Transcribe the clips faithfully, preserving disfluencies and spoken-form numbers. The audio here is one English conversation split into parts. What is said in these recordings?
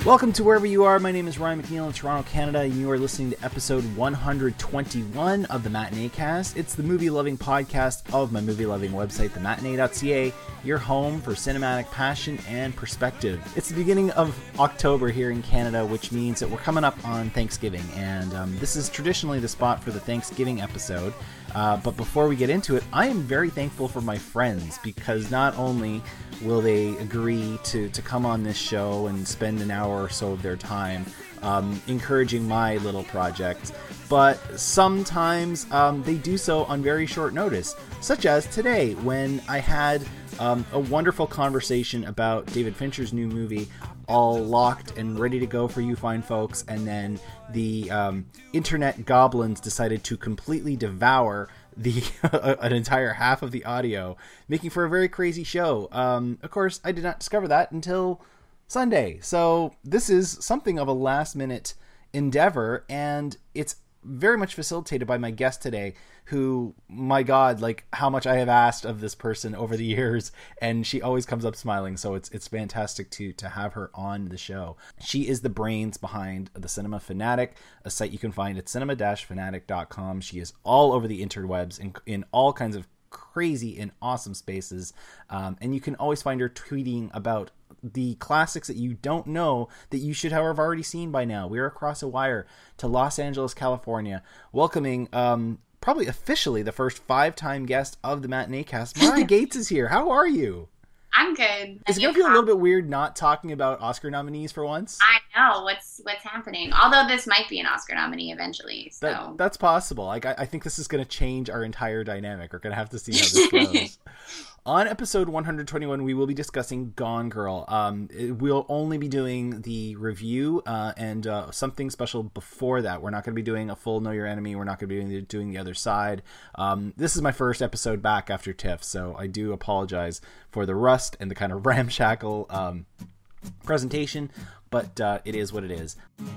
Welcome to Wherever You Are. My name is Ryan McNeil in Toronto, Canada, and you are listening to episode one hundred twenty-one of the Matinee Cast. It's the movie-loving podcast of my movie-loving website, the matinee dot c a, your home for cinematic passion and perspective. It's the beginning of October here in Canada, which means that we're coming up on Thanksgiving, and um, this is traditionally the spot for the Thanksgiving episode. Uh, but before we get into it, I am very thankful for my friends, because not only will they agree to, to come on this show and spend an hour or so of their time um, encouraging my little project, but sometimes um, they do so on very short notice, such as today when I had um, a wonderful conversation about David Fincher's new movie, all locked and ready to go for you fine folks, and then the um, internet goblins decided to completely devour the an entire half of the audio, making for a very crazy show. Um, of course, I did not discover that until Sunday, so this is something of a last-minute endeavor, and it's very much facilitated by my guest today, who, my God, like how much I have asked of this person over the years, and she always comes up smiling. So it's it's fantastic to to have her on the show. She is the brains behind the Cinema Fanatic, a site you can find at cinema dash fanatic dot com. She is all over the interwebs in in all kinds of crazy and awesome spaces, um, and you can always find her tweeting about the classics that you don't know that you should have already seen by now. We're across a wire to Los Angeles, California, welcoming um, probably officially the first five-time guest of the Matinee Cast. Mariah Gates is here. How are you? I'm good. Is it going to feel a little bit weird not talking about Oscar nominees for once? I know. What's what's happening? Although this might be an Oscar nominee eventually. So that, That's possible. Like, I, I think this is going to change our entire dynamic. We're going to have to see how this goes. On episode one hundred twenty-one, we will be discussing Gone Girl. Um, it, we'll only be doing the review uh, and uh, something special before that. We're not going to be doing a full Know Your Enemy. We're not going to be doing the, doing the other side. Um, this is my first episode back after TIFF, so I do apologize for the rust and the kind of ramshackle um, presentation, but uh, it is what it is.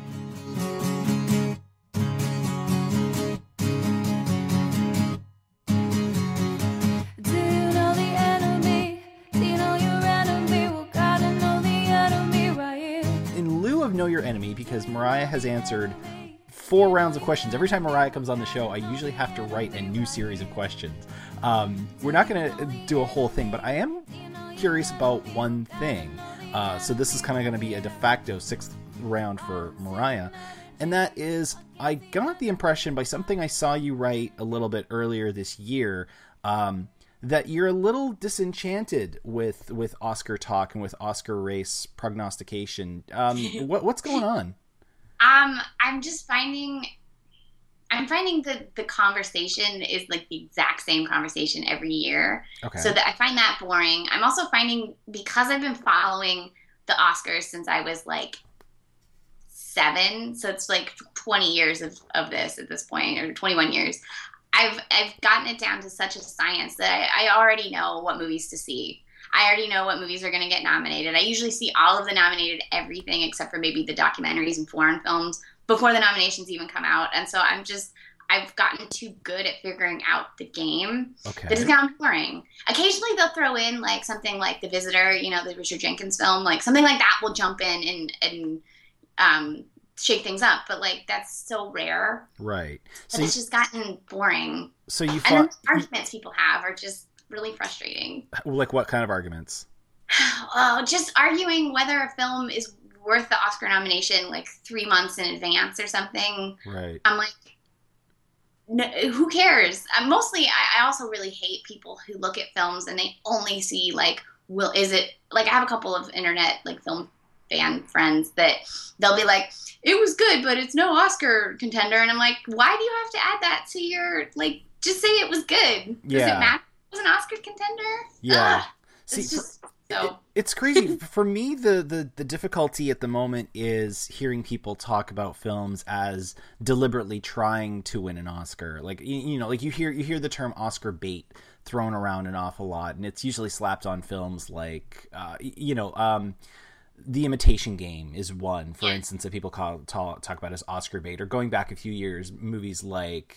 Know Your Enemy, because Mariah has answered four rounds of questions. Every time Mariah comes on the show, I usually have to write a new series of questions. Um, we're not going to do a whole thing, but I am curious about one thing. Uh, so this is kind of going to be a de facto sixth round for Mariah. And that is, I got the impression by something I saw you write a little bit earlier this year, um, that you're a little disenchanted with, with Oscar talk and with Oscar race prognostication. Um, what, what's going on? Um, I'm just finding, I'm finding that the conversation is like the exact same conversation every year. Okay. So that I find that boring. I'm also finding, because I've been following the Oscars since I was like seven, so it's like twenty years of, of this at this point, or twenty-one years. I've I've gotten it down to such a science that I, I already know what movies to see. I already know what movies are going to get nominated. I usually see all of the nominated everything except for maybe the documentaries and foreign films before the nominations even come out. And so I'm just, I've gotten too good at figuring out the game. Okay. That it's kind of boring. Occasionally they'll throw in like something like The Visitor, you know, the Richard Jenkins film, like something like that will jump in and, and um, shake things up, but like that's so rare. Right. So so it's you, just gotten boring. So you fought, and then the you, arguments people have are just really frustrating. Like what kind of arguments? Oh, just arguing whether a film is worth the Oscar nomination like three months in advance or something. Right. I'm like, no, who cares? Uh, mostly, I, I also really hate people who look at films and they only see like, will is it like I have a couple of internet like film fan friends that they'll be like, it was good, but it's no Oscar contender. And I'm like, why do you have to add that to your, like, just say it was good. Does Yeah. it matter if it was an Oscar contender? Yeah. Ugh, See, it's just for, so. it, it's crazy. For me, the, the, the difficulty at the moment is hearing people talk about films as deliberately trying to win an Oscar. Like, you, you know, like you hear, you hear the term Oscar bait thrown around an awful lot, and it's usually slapped on films like, uh, you know, um, The Imitation Game is one, for instance, that people call talk, talk about as Oscar bait. Or going back a few years, movies like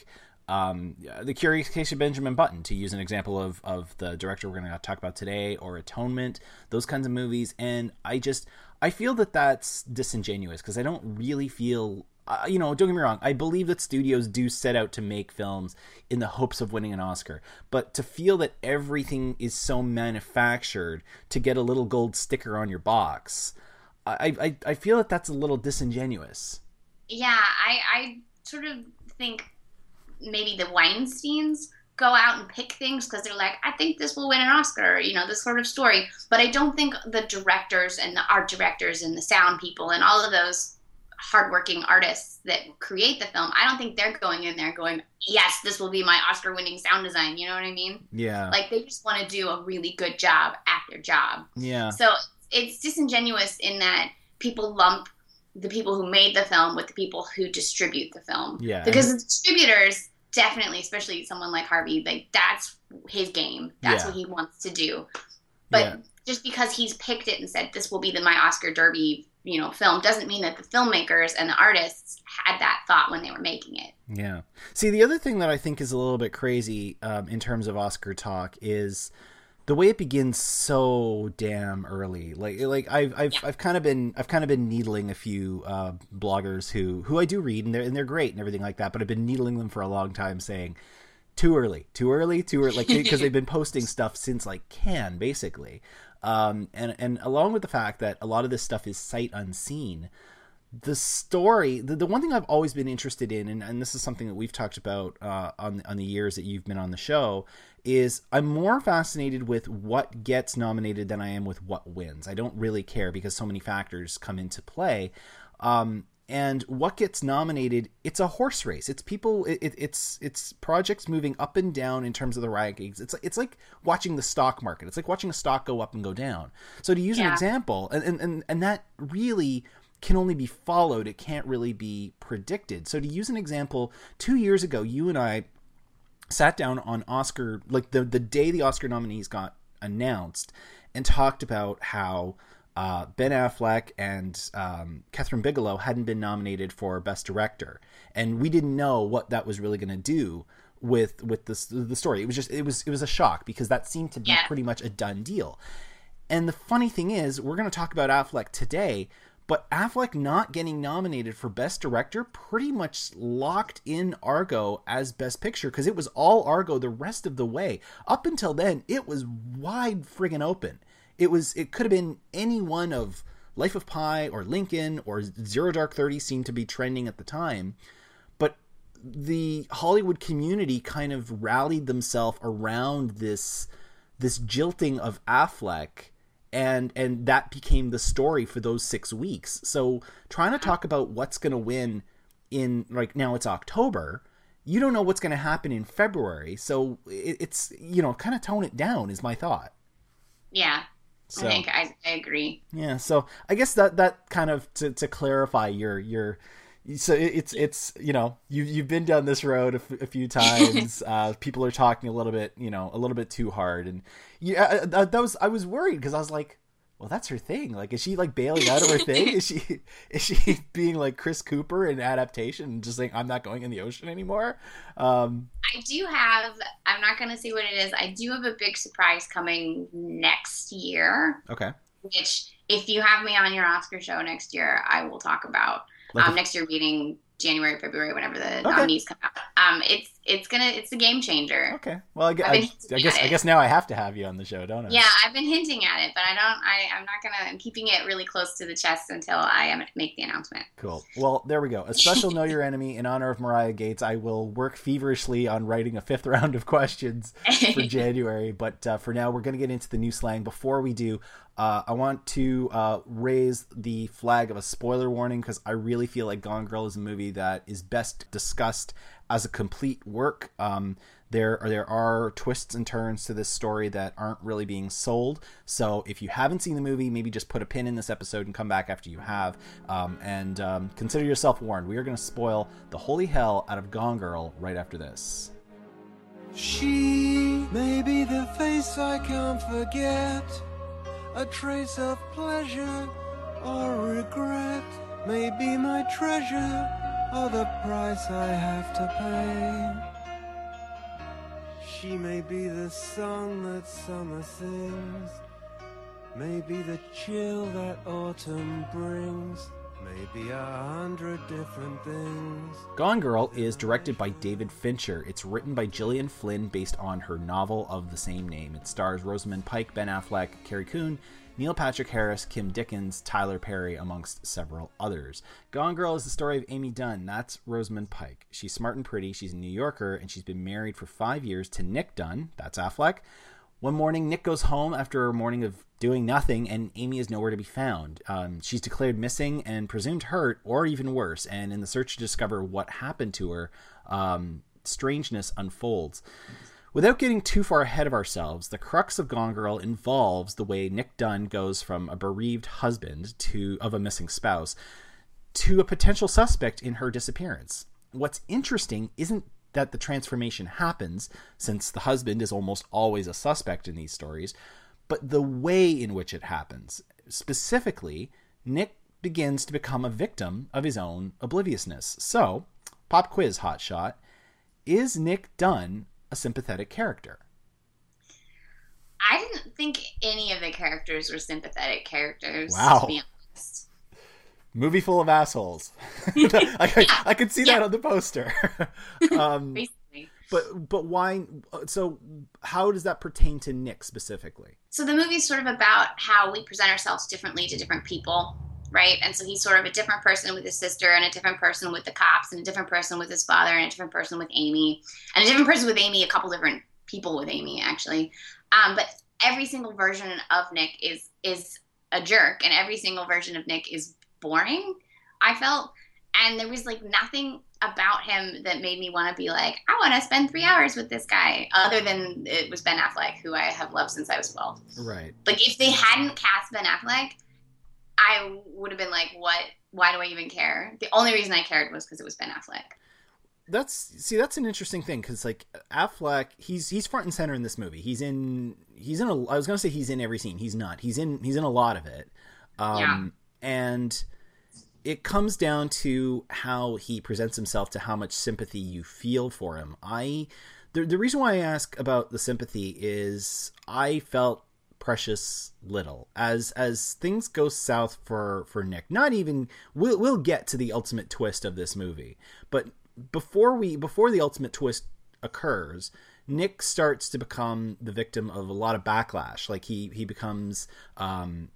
um, The Curious Case of Benjamin Button, to use an example of, of the director we're going to talk about today, or Atonement, those kinds of movies. And I just, I feel that that's disingenuous, because I don't really feel, uh, you know, don't get me wrong, I believe that studios do set out to make films in the hopes of winning an Oscar. But to feel that everything is so manufactured to get a little gold sticker on your box, I, I, I feel that that's a little disingenuous. Yeah, I, I sort of think maybe the Weinsteins go out and pick things because they're like, I think this will win an Oscar, you know, this sort of story. But I don't think the directors and the art directors and the sound people and all of those hardworking artists that create the film, I don't think they're going in there going, yes, this will be my Oscar-winning sound design. You know what I mean? Yeah. Like, they just want to do a really good job at their job. Yeah. So it's disingenuous in that people lump the people who made the film with the people who distribute the film. Yeah. Because the distributors definitely, especially someone like Harvey, like that's his game. That's yeah. what he wants to do. But yeah. just because he's picked it and said this will be the my Oscar Derby, you know, film doesn't mean that the filmmakers and the artists had that thought when they were making it. Yeah. See, the other thing that I think is a little bit crazy um, in terms of Oscar talk is the way it begins so damn early. Like, like I've, I've, yeah. I've kind of been, I've kind of been needling a few uh, bloggers who, who I do read, and they're, and they're great and everything like that. But I've been needling them for a long time, saying, too early, too early, too early, like because they've been posting stuff since like Cannes, basically. Um, and and along with the fact that a lot of this stuff is sight unseen. The story, the, the one thing I've always been interested in, and, and this is something that we've talked about uh, on on the years that you've been on the show, is I'm more fascinated with what gets nominated than I am with what wins. I don't really care because so many factors come into play. Um, and what gets nominated, it's a horse race. It's people, it, it, it's it's projects moving up and down in terms of the rankings. It's it's like watching the stock market. It's like watching a stock go up and go down. So to use yeah. an example, and, and, and, and that really can only be followed. It can't really be predicted. So to use an example, two years ago, you and I sat down on Oscar, like the, the day the Oscar nominees got announced, and talked about how uh, Ben Affleck and um, Catherine Bigelow hadn't been nominated for Best Director. And we didn't know what that was really going to do with with this, the story. It was just, it was, it was a shock because that seemed to be yeah. pretty much a done deal. And the funny thing is, we're going to talk about Affleck today, but Affleck not getting nominated for Best Director pretty much locked in Argo as Best Picture, because it was all Argo the rest of the way. Up until then, it was wide friggin' open. It was. It could have been any one of Life of Pi or Lincoln or Zero Dark Thirty seemed to be trending at the time. But the Hollywood community kind of rallied themselves around this this jilting of Affleck. And and that became the story for those six weeks. So trying to talk about what's going to win in, like, now it's October. You don't know what's going to happen in February. So it, it's, you know, kind of tone it down is my thought. Yeah, so, I think I, I agree. Yeah, so I guess that, that kind of, to, to clarify your, your, so it's, it's, you know, you, you've been down this road a, f- a few times. uh, people are talking a little bit, you know, a little bit too hard. And yeah, that was, I was worried because I was like, well, that's her thing. Like, is she like bailing out of her thing? Is she, is she being like Chris Cooper in Adaptation and just saying, I'm not going in the ocean anymore? Um, I do have, I'm not going to say what it is. I do have a big surprise coming next year. Okay. Which, if you have me on your Oscar show next year, I will talk about. Like um, a... next year meeting January, February, whenever the okay. nominees come out. Um, it's it's gonna it's a game changer. Okay. Well, I, I, I guess I guess now I have to have you on the show, don't I? Yeah, I've been hinting at it, but I don't. I I'm not gonna. I'm keeping it really close to the chest until I make the announcement. Cool. Well, there we go. A special Know Your Enemy in honor of Mariah Gates. I will work feverishly on writing a fifth round of questions for January, but uh, for now, we're gonna get into the new slang. Before we do, Uh, I want to uh, raise the flag of a spoiler warning because I really feel like Gone Girl is a movie that is best discussed as a complete work. Um, there are, there are twists and turns to this story that aren't really being sold. So if you haven't seen the movie, maybe just put a pin in this episode and come back after you have. Um, and um, consider yourself warned. We are going to spoil the holy hell out of Gone Girl right after this. She may be the face I can't forget. A trace of pleasure or regret may be my treasure or the price I have to pay. She may be the song that summer sings, maybe the chill that autumn brings, maybe a hundred different things. Gone Girl is directed by David Fincher. It's written by Gillian Flynn based on her novel of the same name. It stars Rosamund Pike, Ben Affleck, Carrie Coon, Neil Patrick Harris, Kim Dickens, Tyler Perry, amongst several others. Gone Girl is the story of Amy Dunn. That's Rosamund Pike. She's smart and pretty. She's a New Yorker, and she's been married for five years to Nick Dunn. That's Affleck. One morning, Nick goes home after a morning of doing nothing, and Amy is nowhere to be found. Um, she's declared missing and presumed hurt, or even worse, and in the search to discover what happened to her, um, strangeness unfolds. Without getting too far ahead of ourselves, the crux of Gone Girl involves the way Nick Dunn goes from a bereaved husband to of a missing spouse to a potential suspect in her disappearance. What's interesting isn't that the transformation happens, since the husband is almost always a suspect in these stories, but the way in which it happens. Specifically, Nick begins to become a victim of his own obliviousness. So, pop quiz hotshot, is Nick Dunn a sympathetic character? I didn't think any of the characters were sympathetic characters. Wow. To be honest. Movie full of assholes. I, Yeah. I, I could see Yeah. that on the poster. um, Basically. but but why? So how does that pertain to Nick specifically? So the movie's sort of about how we present ourselves differently to different people, right? And so he's sort of a different person with his sister, and a different person with the cops, and a different person with his father, and a different person with Amy, and a different person with Amy, a couple different people with Amy, actually. Um, but every single version of Nick is is a jerk, and every single version of Nick is boring, I felt. And there was like nothing about him that made me want to be like, I want to spend three hours with this guy, other than it was Ben Affleck, who I have loved since I was twelve. Right. Like, if they hadn't cast Ben Affleck, I would have been like, what? Why do I even care? The only reason I cared was because it was Ben Affleck. That's see, that's an interesting thing, because like Affleck, he's he's front and center in this movie. He's in he's in a. I was gonna say he's in every scene. He's not. He's in he's in a lot of it. Um, Yeah. And it comes down to how he presents himself, to how much sympathy you feel for him. I the the reason why I ask about the sympathy is I felt precious little as as things go south for for Nick. Not even we'll we'll get to the ultimate twist of this movie, but before we before the ultimate twist occurs, Nick starts to become the victim of a lot of backlash. Like he he becomes um,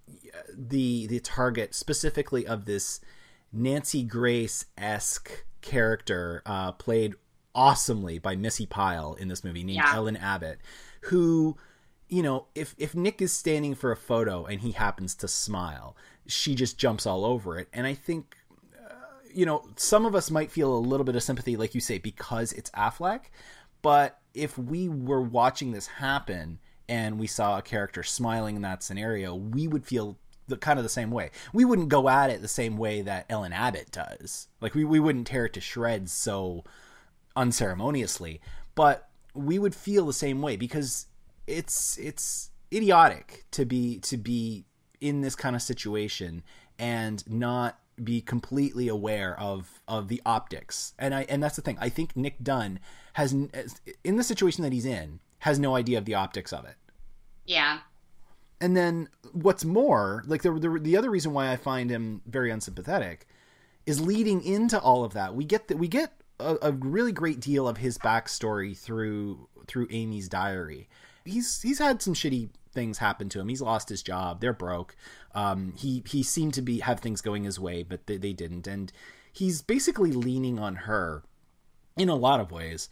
the the target specifically of this Nancy Grace-esque character uh, played awesomely by Missy Pyle in this movie, named Yeah. Ellen Abbott, who, you know, if if Nick is standing for a photo and he happens to smile, she just jumps all over it. And I think, uh, you know, some of us might feel a little bit of sympathy, like you say, because it's Affleck. But if we were watching this happen and we saw a character smiling in that scenario, we would feel the kind of the same way. We wouldn't go at it the same way that Ellen Abbott does. Like we, we wouldn't tear it to shreds so unceremoniously, but we would feel the same way, because it's it's idiotic to be to be in this kind of situation and not be completely aware of of the optics. And I and that's the thing. I think Nick Dunn has, in the situation that he's in, has no idea of the optics of it. Yeah. And then what's more, like the, the the other reason why I find him very unsympathetic is leading into all of that. We get that we get a, a really great deal of his backstory through through Amy's diary. He's he's had some shitty things happen to him. He's lost his job. They're broke. Um, he he seemed to be have things going his way, but they, they didn't. And he's basically leaning on her in a lot of ways,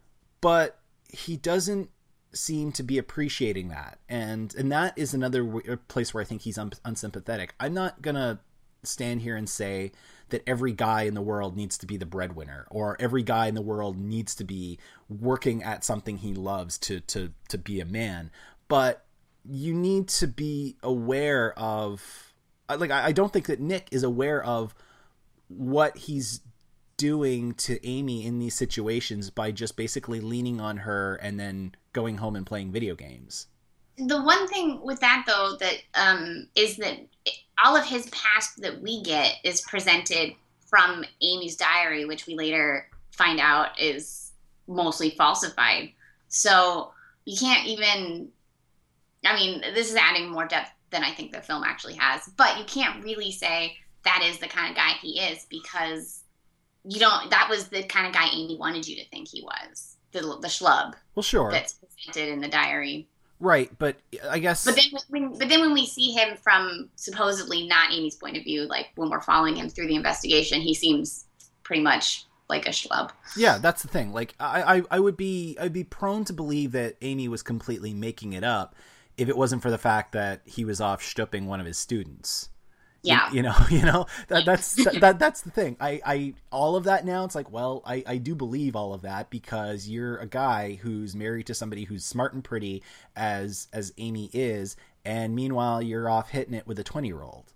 but he doesn't seem to be appreciating that. And and that is another w- place where I think he's un- unsympathetic. I'm not gonna stand here and say that every guy in the world needs to be the breadwinner, or every guy in the world needs to be working at something he loves to to to be a man. But you need to be aware of, like, I don't think that Nick is aware of what he's doing to Amy in these situations by just basically leaning on her and then going home and playing video games. The one thing with that, though, that um, is that all of his past that we get is presented from Amy's diary, which we later find out is mostly falsified. So you can't even, I mean, this is adding more depth than I think the film actually has, but you can't really say that is the kind of guy he is, because you don't, that was the kind of guy Amy wanted you to think he was. The, the schlub. Well, sure. That's presented in the diary. Right, but I guess... But then, when, but then when we see him from supposedly not Amy's point of view, like when we're following him through the investigation, he seems pretty much like a schlub. Yeah, that's the thing. Like, I, I, I would be, I'd be prone to believe that Amy was completely making it up if it wasn't for the fact that he was off stooping one of his students. Yeah. You, you know, you know, that, that's, that, that, that's the thing. I, I, all of that now, it's like, well, I, I do believe all of that because you're a guy who's married to somebody who's smart and pretty as, as Amy is. And meanwhile, you're off hitting it with a twenty year old.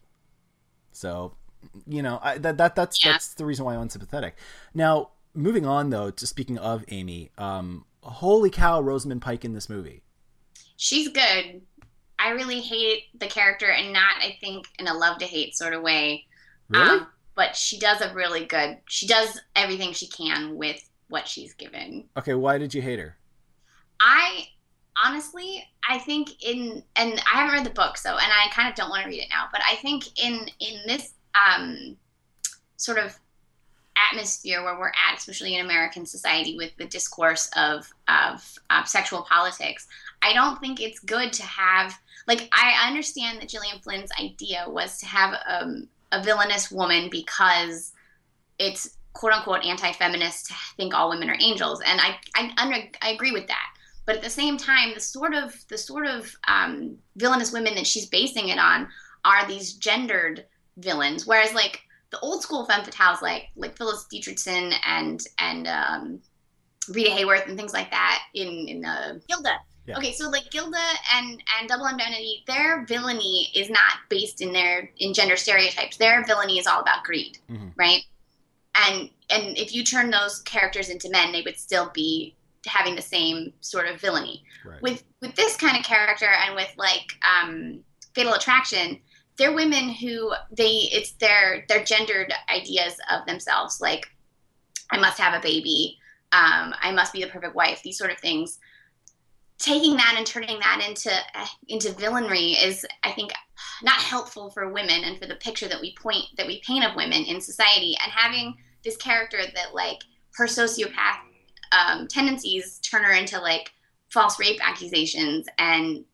So, you know, I, that, that, that's, yeah. that's the reason why I'm unsympathetic. Now, moving on though, to speaking of Amy, um, holy cow, Rosamund Pike in this movie. She's good. I really hate the character, and not, I think, in a love-to-hate sort of way. Really? Um, but she does a really good... She does everything she can with what she's given. Okay, why did you hate her? I, honestly, I think in... And I haven't read the book, so... And I kind of don't want to read it now. But I think in, in this um, sort of atmosphere where we're at, especially in American society, with the discourse of, of, of sexual politics, I don't think it's good to have... Like, I understand that Gillian Flynn's idea was to have um, a villainous woman because it's quote-unquote anti-feminist to think all women are angels, and I I, under, I agree with that. But at the same time, the sort of the sort of um, villainous women that she's basing it on are these gendered villains, whereas like the old school femme fatales, like like Phyllis Dietrichson and and um, Rita Hayworth and things like that in in uh, Gilda. Yeah. Okay, so like Gilda and, and Double Indemnity, their villainy is not based in their in gender stereotypes. Their villainy is all about greed, mm-hmm. right? And and if you turn those characters into men, they would still be having the same sort of villainy. Right. With with this kind of character and with like um, Fatal Attraction, they're women who they it's their their gendered ideas of themselves. Like, I must have a baby, um, I must be the perfect wife. These sort of things. Taking that and turning that into uh, into villainy is, I think, not helpful for women and for the picture that we point that we paint of women in society. And having this character that like her sociopath um, tendencies turn her into like false rape accusations and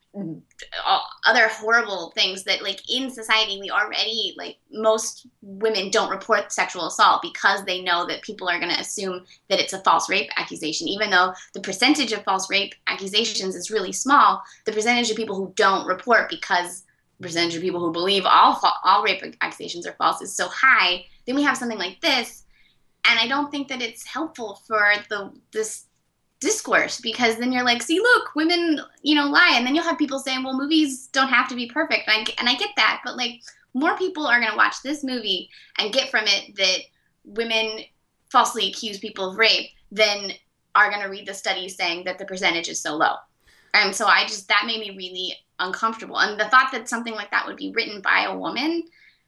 all other horrible things that like in society we already like most women don't report sexual assault because they know that people are going to assume that it's a false rape accusation. Even though the percentage of false rape accusations is really small, the percentage of people who don't report because the percentage of people who believe all all rape accusations are false is so high. Then we have something like this, and I don't think that it's helpful for the this discourse, because then you're like, see, look, women, you know, lie. And then you'll have people saying, well, movies don't have to be perfect. And I, and I get that. But like, more people are going to watch this movie and get from it that women falsely accuse people of rape than are going to read the studies saying that the percentage is so low. And so I just, that made me really uncomfortable. And the thought that something like that would be written by a woman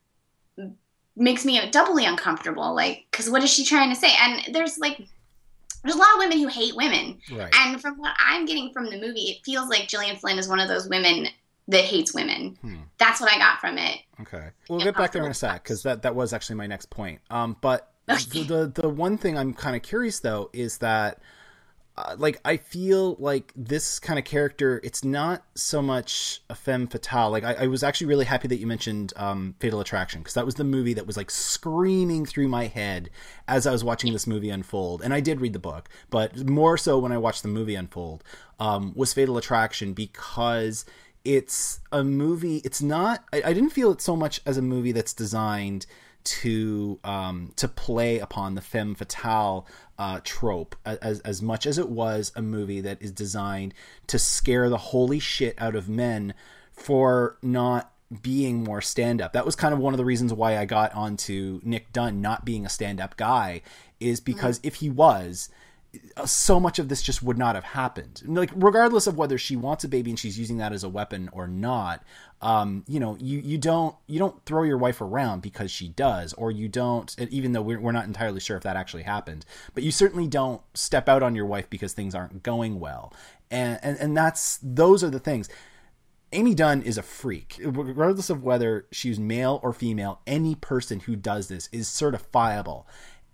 makes me doubly uncomfortable. Like, because what is she trying to say? And there's like, There's a lot of women who hate women. Right. And from what I'm getting from the movie, it feels like Gillian Flynn is one of those women that hates women. Hmm. That's what I got from it. Okay. We'll get back there in a sec, because that, that was actually my next point. Um, but the, the the one thing I'm kind of curious, though, is that, uh, like, I feel like this kind of character, it's not so much a femme fatale. Like, I, I was actually really happy that you mentioned um, Fatal Attraction, because that was the movie that was, like, screaming through my head as I was watching this movie unfold. And I did read the book, but more so when I watched the movie unfold, um, was Fatal Attraction, because it's a movie, it's not, I, I didn't feel it so much as a movie that's designed to um, to play upon the femme fatale uh, trope as as much as it was a movie that is designed to scare the holy shit out of men for not being more stand-up. That was kind of one of the reasons why I got onto Nick Dunn not being a stand-up guy, is because mm-hmm. if he was, so much of this just would not have happened. Like, regardless of whether she wants a baby and she's using that as a weapon or not, um, you know, you, you don't, you don't throw your wife around because she does, or you don't, even though we're, we're not entirely sure if that actually happened, but you certainly don't step out on your wife because things aren't going well. And, and, and that's, those are the things. Amy Dunn is a freak. Regardless of whether she's male or female, any person who does this is certifiable.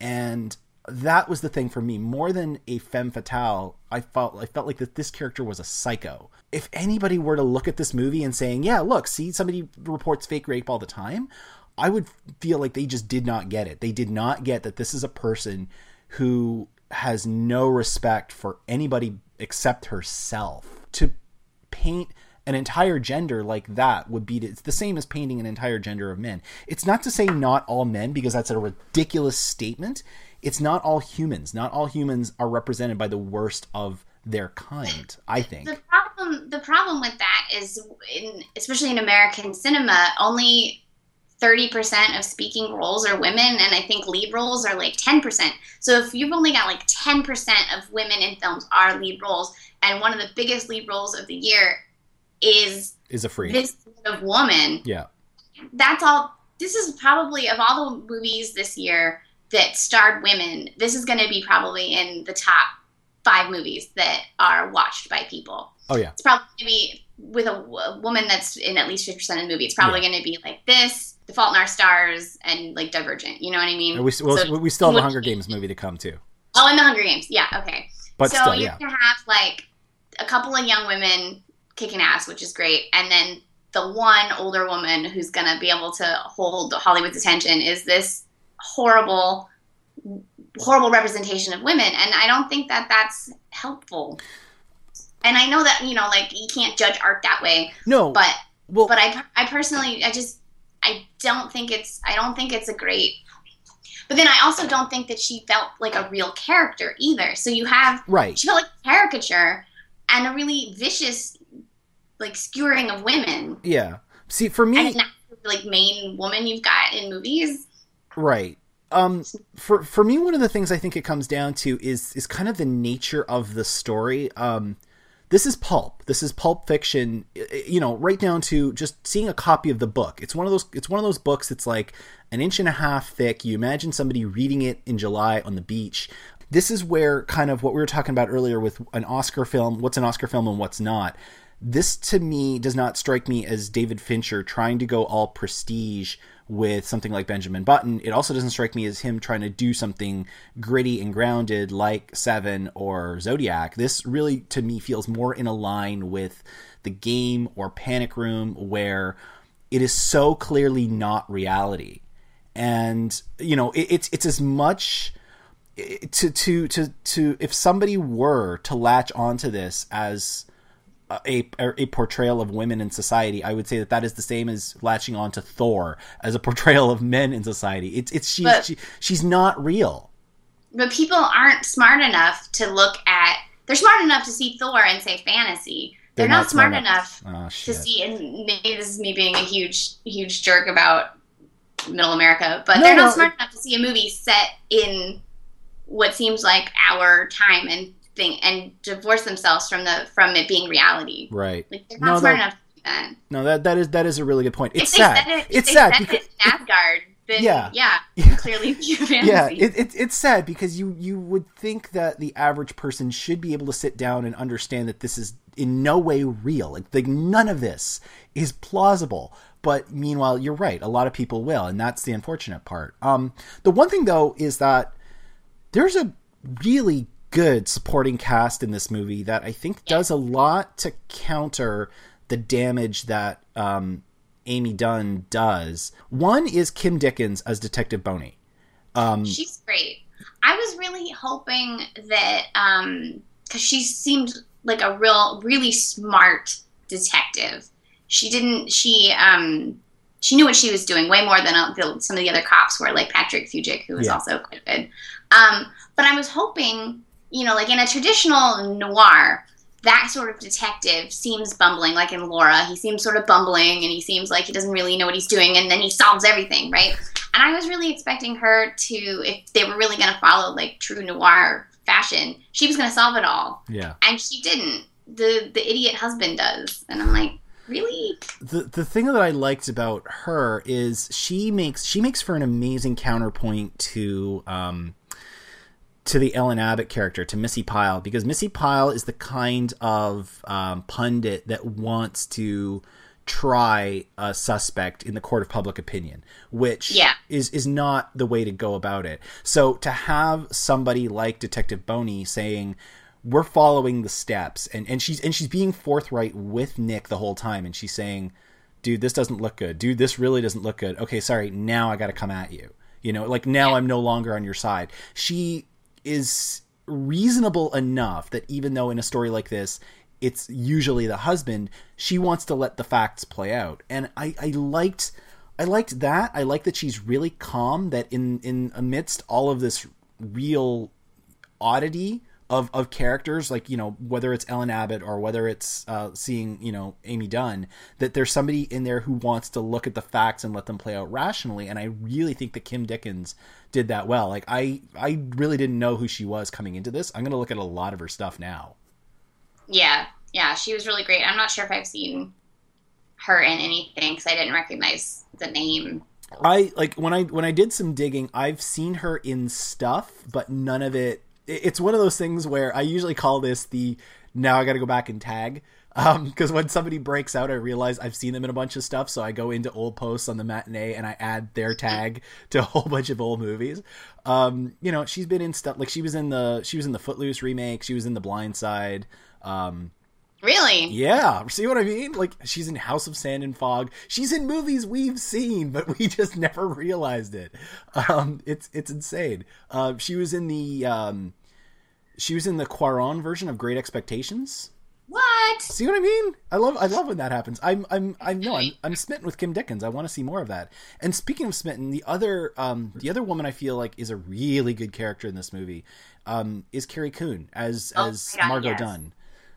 And that was the thing for me. More than a femme fatale, I felt I felt like that this character was a psycho. If anybody were to look at this movie and saying, yeah, look, see, somebody reports fake rape all the time, I would feel like they just did not get it. They did not get that this is a person who has no respect for anybody except herself. To paint an entire gender like that would be, it's the same as painting an entire gender of men. It's not to say not all men, because that's a ridiculous statement. It's not all humans. Not all humans are represented by the worst of their kind, I think. The problem, the problem with that is, in, especially in American cinema, only thirty percent of speaking roles are women, and I think lead roles are like ten percent. So if you've only got like ten percent of women in films are lead roles, and one of the biggest lead roles of the year is is a freak, this sort of woman. Yeah. That's all. This is probably, of all the movies this year that starred women, this is going to be probably in the top five movies that are watched by people. Oh, yeah. It's probably going to be, with a, a woman that's in at least fifty percent of the movie, it's probably yeah. going to be like this, The Fault in Our Stars, and like Divergent. You know what I mean? And we, well, so, we still have the Hunger Games movie to come, too. Oh, and the Hunger Games. Yeah, okay. But so still, you're yeah. going to have like a couple of young women kicking ass, which is great. And then the one older woman who's going to be able to hold Hollywood's attention is this horrible, horrible representation of women. And I don't think that that's helpful. And I know that, you know, like, you can't judge art that way. No. But, well, but I, I personally, I just, I don't think it's, I don't think it's a great, but then I also don't think that she felt like a real character either. So you have, right. she felt like a caricature and a really vicious, like, skewering of women. Yeah. See, for me, and not like main woman you've got in movies. Right. Um, for for me, one of the things I think it comes down to is is kind of the nature of the story. Um, this is pulp. This is pulp fiction. You know, right down to just seeing a copy of the book. It's one of those. It's one of those books that's like an inch and a half thick. You imagine somebody reading it in July on the beach. This is where kind of what we were talking about earlier with an Oscar film. What's an Oscar film and what's not? This, to me, does not strike me as David Fincher trying to go all prestige with something like Benjamin Button. It also doesn't strike me as him trying to do something gritty and grounded like Seven or Zodiac. This really, to me, feels more in a line with The Game or Panic Room, where it is so clearly not reality. And, you know, it, it's it's as much... To, to, to, to, if somebody were to latch onto this as a, a portrayal of women in society, I would say that that is the same as latching on to Thor as a portrayal of men in society. It's, it's, she's, but, she, she's not real. But people aren't smart enough to look at, they're smart enough to see Thor and say fantasy. They're, they're not, not smart, smart enough oh, to see, and maybe this is me being a huge, huge jerk about middle America, but no, they're not no, smart it, enough to see a movie set in what seems like our time and thing, and divorce themselves from the from it being reality. Right. Like, they're not no, smart that, enough to do that. No, that that is that is a really good point. It's if sad. It, it's they sad said because it in Asgard. Then, yeah, yeah, yeah. Clearly fantasy. Yeah, it, it, it's sad because you you would think that the average person should be able to sit down and understand that this is in no way real. Like, like none of this is plausible. But meanwhile, you're right. A lot of people will, and that's the unfortunate part. Um, the one thing though is that there's a really good supporting cast in this movie that I think does a lot to counter the damage that um, Amy Dunn does. One is Kim Dickens as Detective Boney. Um, She's great. I was really hoping that, um, because she seemed like a real, really smart detective. She didn't, she, um, she knew what she was doing way more than uh, the, some of the other cops were, like Patrick Fugit, who was yeah. also quite good. Um, but I was hoping, you know, like in a traditional noir, that sort of detective seems bumbling, like in Laura. He seems sort of bumbling, and he seems like he doesn't really know what he's doing, and then he solves everything, right? And I was really expecting her to, if they were really going to follow, like, true noir fashion, she was going to solve it all. Yeah. And she didn't. The the idiot husband does. And I'm like, really? The the thing that I liked about her is she makes she makes for an amazing counterpoint to um to the Ellen Abbott character, to Missy Pyle, because Missy Pyle is the kind of um, pundit that wants to try a suspect in the court of public opinion, which yeah. is is not the way to go about it. So to have somebody like Detective Boney saying, we're following the steps, and, and she's and she's being forthright with Nick the whole time, and she's saying, dude, this doesn't look good. Dude, this really doesn't look good. Okay, sorry, now I got to come at you. You know, like now I'm no longer on your side. She is reasonable enough that even though in a story like this, it's usually the husband, she wants to let the facts play out. And I, I liked, I liked that. I like that she's really calm, that in, in amidst all of this real oddity of, of characters, like, you know, whether it's Ellen Abbott or whether it's uh, seeing, you know, Amy Dunn, that there's somebody in there who wants to look at the facts and let them play out rationally. And I really think that Kim Dickens did that well. Like, I, I really didn't know who she was coming into this. I'm going to look at a lot of her stuff now. Yeah. Yeah. She was really great. I'm not sure if I've seen her in anything because I didn't recognize the name. I like when I, when I did some digging, I've seen her in stuff, but none of it, it's one of those things where I usually call this the, now I got to go back and tag. Um, cause when somebody breaks out, I realize I've seen them in a bunch of stuff. So I go into old posts on the matinee and I add their tag to a whole bunch of old movies. Um, you know, she's been in stuff like she was in the, she was in the Footloose remake. She was in The Blind Side. Um, Really? Yeah. See what I mean? Like, she's in House of Sand and Fog. She's in movies we've seen, but we just never realized it. Um, it's, it's insane. Uh, she was in the, um, she was in the Cuarón version of Great Expectations. What? See what I mean? I love, I love when that happens. I'm, I'm, I know I'm, I'm smitten with Kim Dickens. I want to see more of that. And speaking of smitten, the other, um, the other woman I feel like is a really good character in this movie, um, is Carrie Coon as, oh as God, Margot yes. Dunn.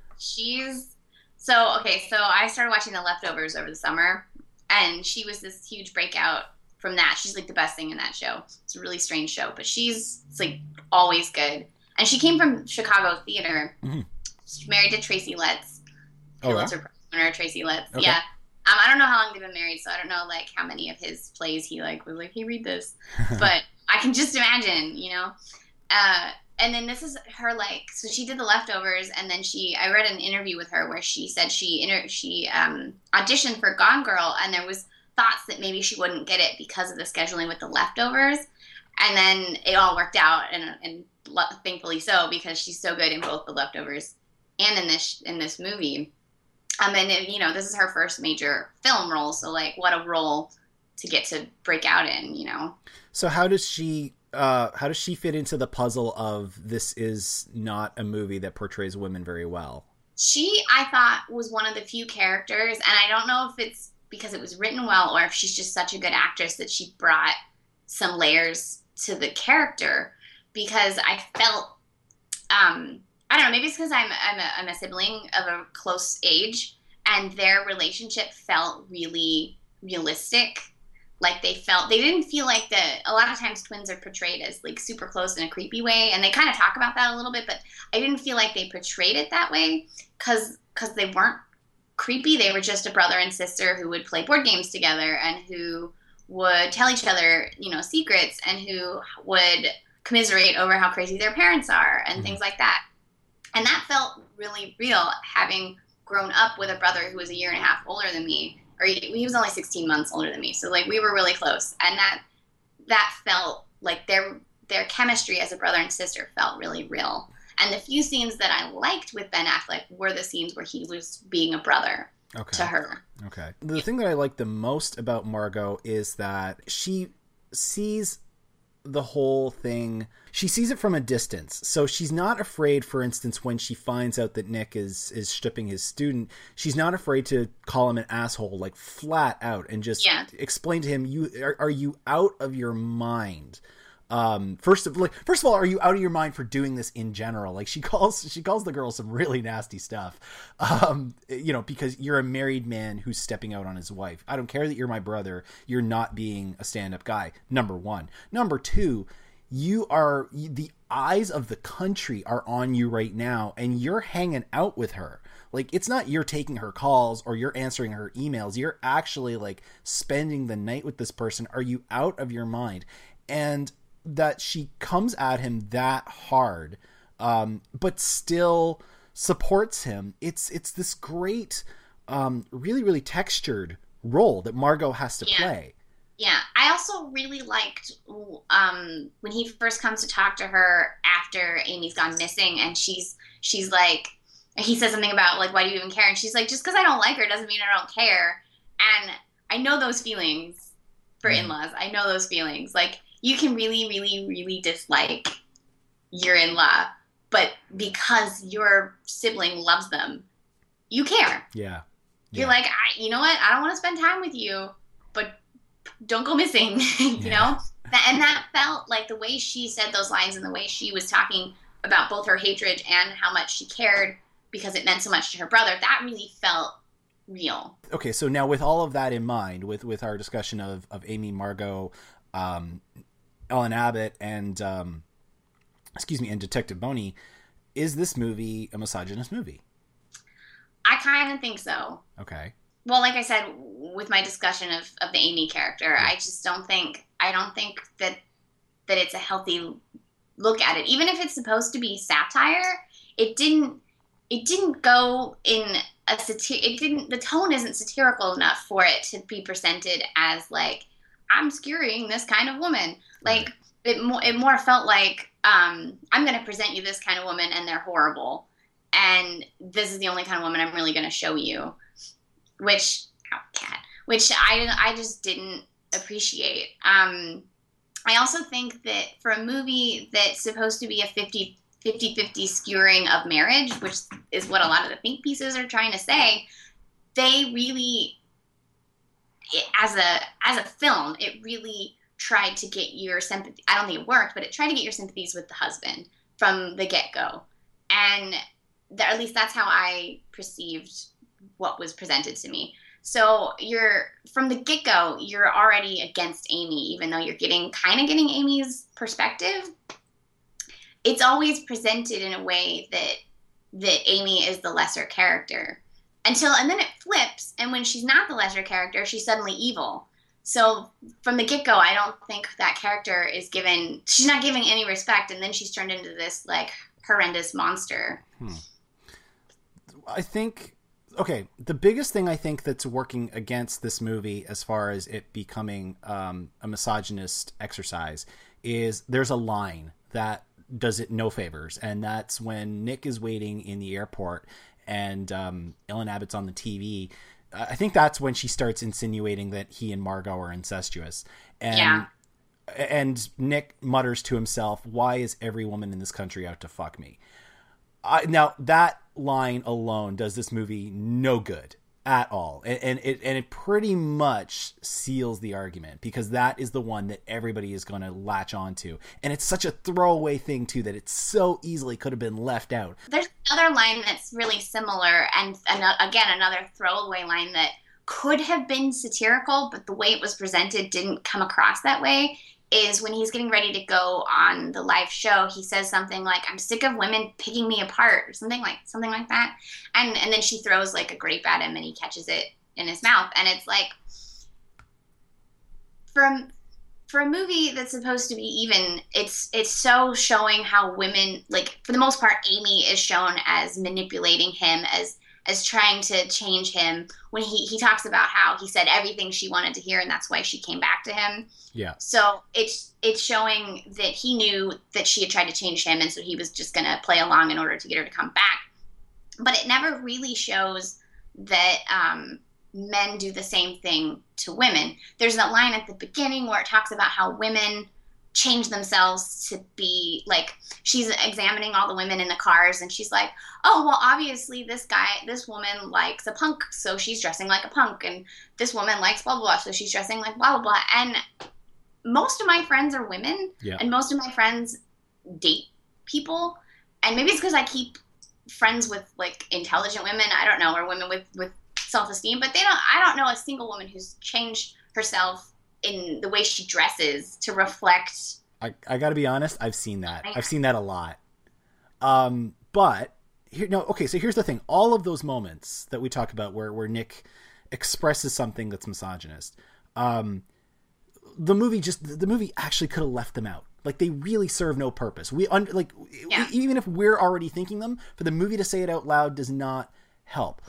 She's so okay. So I started watching The Leftovers over the summer, and she was this huge breakout from that. She's like the best thing in that show. It's a really strange show, but she's it's like always good. And she came from Chicago theater. Mm-hmm. She's married to Tracy Letts. Oh, Letts yeah? her Tracy Letts. Okay. Yeah. Um, I don't know how long they've been married, so I don't know like how many of his plays he like was like, hey, read this. But I can just imagine, you know. Uh, And then this is her, like, so she did The Leftovers, and then she, I read an interview with her where she said she inter- she um, auditioned for Gone Girl, and there was thoughts that maybe she wouldn't get it because of the scheduling with The Leftovers, and then it all worked out, and and thankfully so, because she's so good in both The Leftovers and in this in this movie. Um, and, it, you know, this is her first major film role, so, like, what a role to get to break out in, you know? So how does she... Uh, how does she fit into the puzzle of this is not a movie that portrays women very well? She, I thought, was one of the few characters, and I don't know if it's because it was written well or if she's just such a good actress that she brought some layers to the character, because I felt, um, I don't know, maybe it's because I'm, I'm, a, I'm a sibling of a close age, and their relationship felt really realistic. Like they felt, they didn't feel like the, a lot of times twins are portrayed as like super close in a creepy way. And they kind of talk about that a little bit, but I didn't feel like they portrayed it that way because, because they weren't creepy. They were just a brother and sister who would play board games together and who would tell each other, you know, secrets, and who would commiserate over how crazy their parents are and things like that. And that felt really real, having grown up with a brother who was a year and a half older than me. Or he, he was only sixteen months older than me, so like we were really close, and that that felt like their their chemistry as a brother and sister felt really real. And the few scenes that I liked with Ben Affleck were the scenes where he was being a brother okay. to her. Okay. The thing that I like the most about Margot is that she sees the whole thing, she sees it from a distance. So she's not afraid, for instance, when she finds out that Nick is is stripping his student, she's not afraid to call him an asshole, like flat out, and just yeah. explain to him, you are, are you out of your mind? Um, first of like, first of all, are you out of your mind for doing this in general? Like she calls, she calls the girl some really nasty stuff. Um, you know, because you're a married man who's stepping out on his wife. I don't care that you're my brother. You're not being a stand-up guy. Number one. Number two, you are, the eyes of the country are on you right now, and you're hanging out with her. Like, it's not you're taking her calls or you're answering her emails. You're actually like spending the night with this person. Are you out of your mind? And that she comes at him that hard, um, but still supports him. It's, it's this great, um, really, really textured role that Margot has to yeah. play. Yeah. I also really liked, um, when he first comes to talk to her after Amy's gone missing, and she's, she's like, he says something about, like, why do you even care? And she's like, just because I don't like her doesn't mean I don't care. And I know those feelings for mm. in-laws. I know those feelings. Like, you can really, really, really dislike your in-law, but because your sibling loves them, you care. Yeah. You're yeah. like, I, you know what? I don't want to spend time with you, but don't go missing, you yeah. know? And that felt like the way she said those lines and the way she was talking about both her hatred and how much she cared because it meant so much to her brother, that really felt real. Okay, so now with all of that in mind, with, with our discussion of, of Amy, Margot, um, Ellen Abbott, and, um, excuse me, and Detective Boney, is this movie a misogynist movie? I kind of think so. Okay. Well, like I said, with my discussion of, of the Amy character, yeah. I just don't think, I don't think that, that it's a healthy look at it. Even if it's supposed to be satire, it didn't, it didn't go in a satir, it didn't, the tone isn't satirical enough for it to be presented as like, I'm skewering this kind of woman. Like, right. it more, it more felt like, um, I'm going to present you this kind of woman and they're horrible. And this is the only kind of woman I'm really going to show you, which, oh, cat, which I, I just didn't appreciate. Um, I also think that for a movie that's supposed to be a fifty fifty skewering of marriage, which is what a lot of the think pieces are trying to say, they really, it, as a as a film, it really tried to get your sympathy. I don't think it worked, but it tried to get your sympathies with the husband from the get-go. And th- at least that's how I perceived what was presented to me. So you're, from the get-go, you're already against Amy, even though you're getting, kind of getting Amy's perspective. It's always presented in a way that that Amy is the lesser character until, and then it flips. And when she's not the lesser character, she's suddenly evil. So from the get-go, I don't think that character is given, she's not giving any respect. And then she's turned into this like horrendous monster. Hmm. I think, okay, the biggest thing I think that's working against this movie as far as it becoming um, a misogynist exercise is there's a line that does it no favors, and that's when Nick is waiting in the airport and um, Ellen Abbott's on the T V. I think that's when she starts insinuating that he and Margot are incestuous. And, yeah. And Nick mutters to himself, why is every woman in this country out to fuck me? I, now, that line alone does this movie no good at all. And, and it and it pretty much seals the argument, because that is the one that everybody is going to latch onto. And it's such a throwaway thing, too, that it so easily could have been left out. There's another line that's really similar, and, and again, another throwaway line that could have been satirical, but the way it was presented didn't come across that way, is when he's getting ready to go on the live show, he says something like, I'm sick of women picking me apart, or something like something like that. And and then she throws like a grape at him and he catches it in his mouth. And it's like, for, for a movie that's supposed to be even, it's it's so showing how women, like, for the most part, Amy is shown as manipulating him, as as trying to change him, when he, he talks about how he said everything she wanted to hear and that's why she came back to him. Yeah. So it's it's showing that he knew that she had tried to change him, and so he was just going to play along in order to get her to come back. But it never really shows that um, men do the same thing to women. There's that line at the beginning where it talks about how women change themselves to be, like, she's examining all the women in the cars and she's like, oh, well, obviously this guy, this woman likes a punk, so she's dressing like a punk, and this woman likes blah, blah, blah, so she's dressing like blah, blah, blah. And most of my friends are women, yeah. and most of my friends date people, and maybe it's because I keep friends with, like, intelligent women, I don't know, or women with, with self-esteem, but they don't, I don't know a single woman who's changed herself in the way she dresses to reflect I, I got to be honest. I've seen that. I've seen that a lot. Um, but here, no, okay. So here's the thing. All of those moments that we talk about where, where Nick expresses something that's misogynist, um, the movie just, the movie actually could have left them out. Like, they really serve no purpose. We under, like, yeah. we, even if we're already thinking them, for the movie to say it out loud does not help.